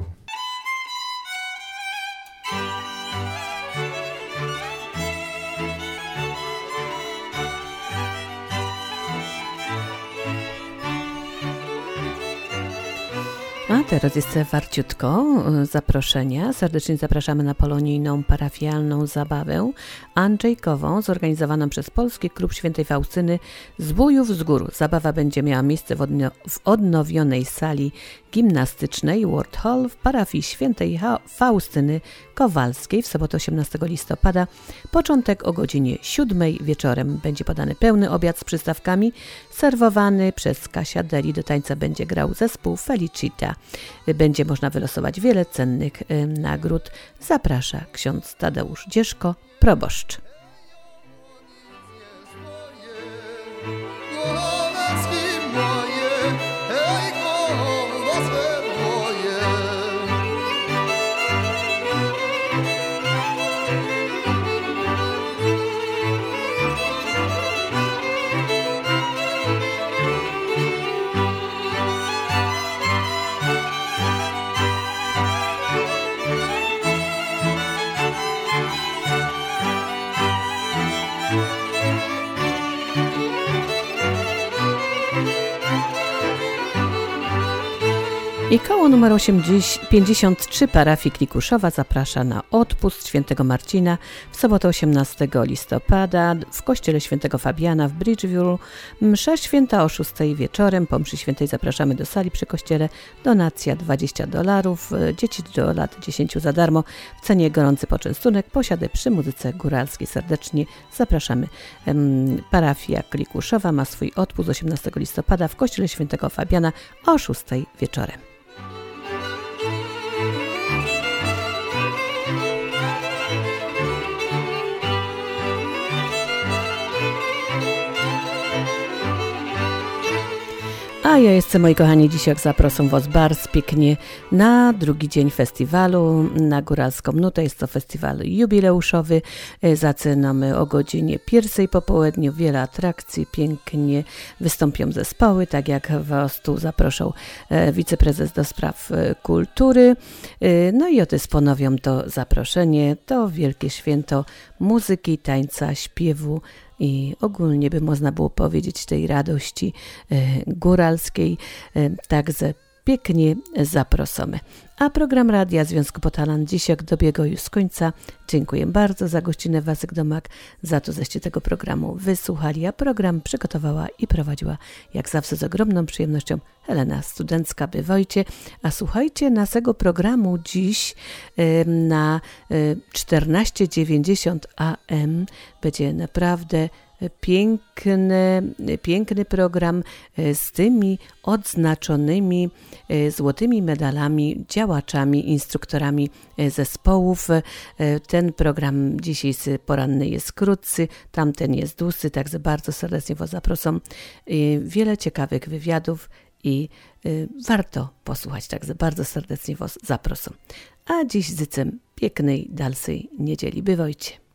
A teraz jest warciutko zaproszenia. Serdecznie zapraszamy na polonijną parafialną zabawę andrzejkową zorganizowaną przez Polski Klub Świętej Faustyny z Bujów z Gór. Zabawa będzie miała miejsce w, odno- w odnowionej sali gimnastycznej World Hall w parafii Świętej ha- Faustyny Kowalskiej w sobotę osiemnastego listopada. Początek o godzinie siódmej wieczorem. Będzie podany pełny obiad z przystawkami, serwowany przez Kasia Deli. Do tańca będzie grał zespół Felicita. Będzie można wylosować wiele cennych y, nagród. Zaprasza ksiądz Tadeusz Dzieszko, proboszcz. I koło numer pięćdziesiąt trzy parafii Klikuszowa zaprasza na odpust świętego Marcina w sobotę osiemnastego listopada w kościele świętego Fabiana w Bridgeville. Msza święta o szóstej wieczorem. Po mszy świętej zapraszamy do sali przy kościele. Donacja dwadzieścia dolarów. Dzieci do lat dziesięciu za darmo. W cenie gorący poczęstunek. Posiady przy muzyce góralskiej. Serdecznie zapraszamy. Parafia Klikuszowa ma swój odpust osiemnastego listopada w kościele świętego Fabiana o szóstej wieczorem. A ja jestem, moi kochani, dzisiaj jak zaproszę was bardzo pięknie na drugi dzień festiwalu, na Góralską Nutę. Jest to festiwal jubileuszowy. Zaczynamy o godzinie pierwszej po południu. Wiele atrakcji, pięknie wystąpią zespoły, tak jak was tu zaproszą wiceprezes do spraw kultury. No i oto ponowią to zaproszenie. To wielkie święto muzyki, tańca, śpiewu i ogólnie by można było powiedzieć tej radości e, góralskiej, e, także pięknie zaproszamy. A program Radia Związku Podhalan dzisiaj dobiegł już z końca. Dziękuję bardzo za gościnę Wasek Domak, za to, żeście tego programu wysłuchali, a program przygotowała i prowadziła jak zawsze z ogromną przyjemnością Helena Studencka. Bywajcie, a słuchajcie naszego programu dziś y, na y, czternaście dziewięćdziesiąt A M. Będzie naprawdę piękny, piękny program z tymi odznaczonymi złotymi medalami, działaczami, instruktorami zespołów. Ten program dzisiejszy poranny jest krótszy, tamten jest dłuższy, także bardzo serdecznie was zapraszam. Wiele ciekawych wywiadów i warto posłuchać, także bardzo serdecznie was zapraszam. A dziś życzę pięknej dalszej niedzieli. Bywajcie.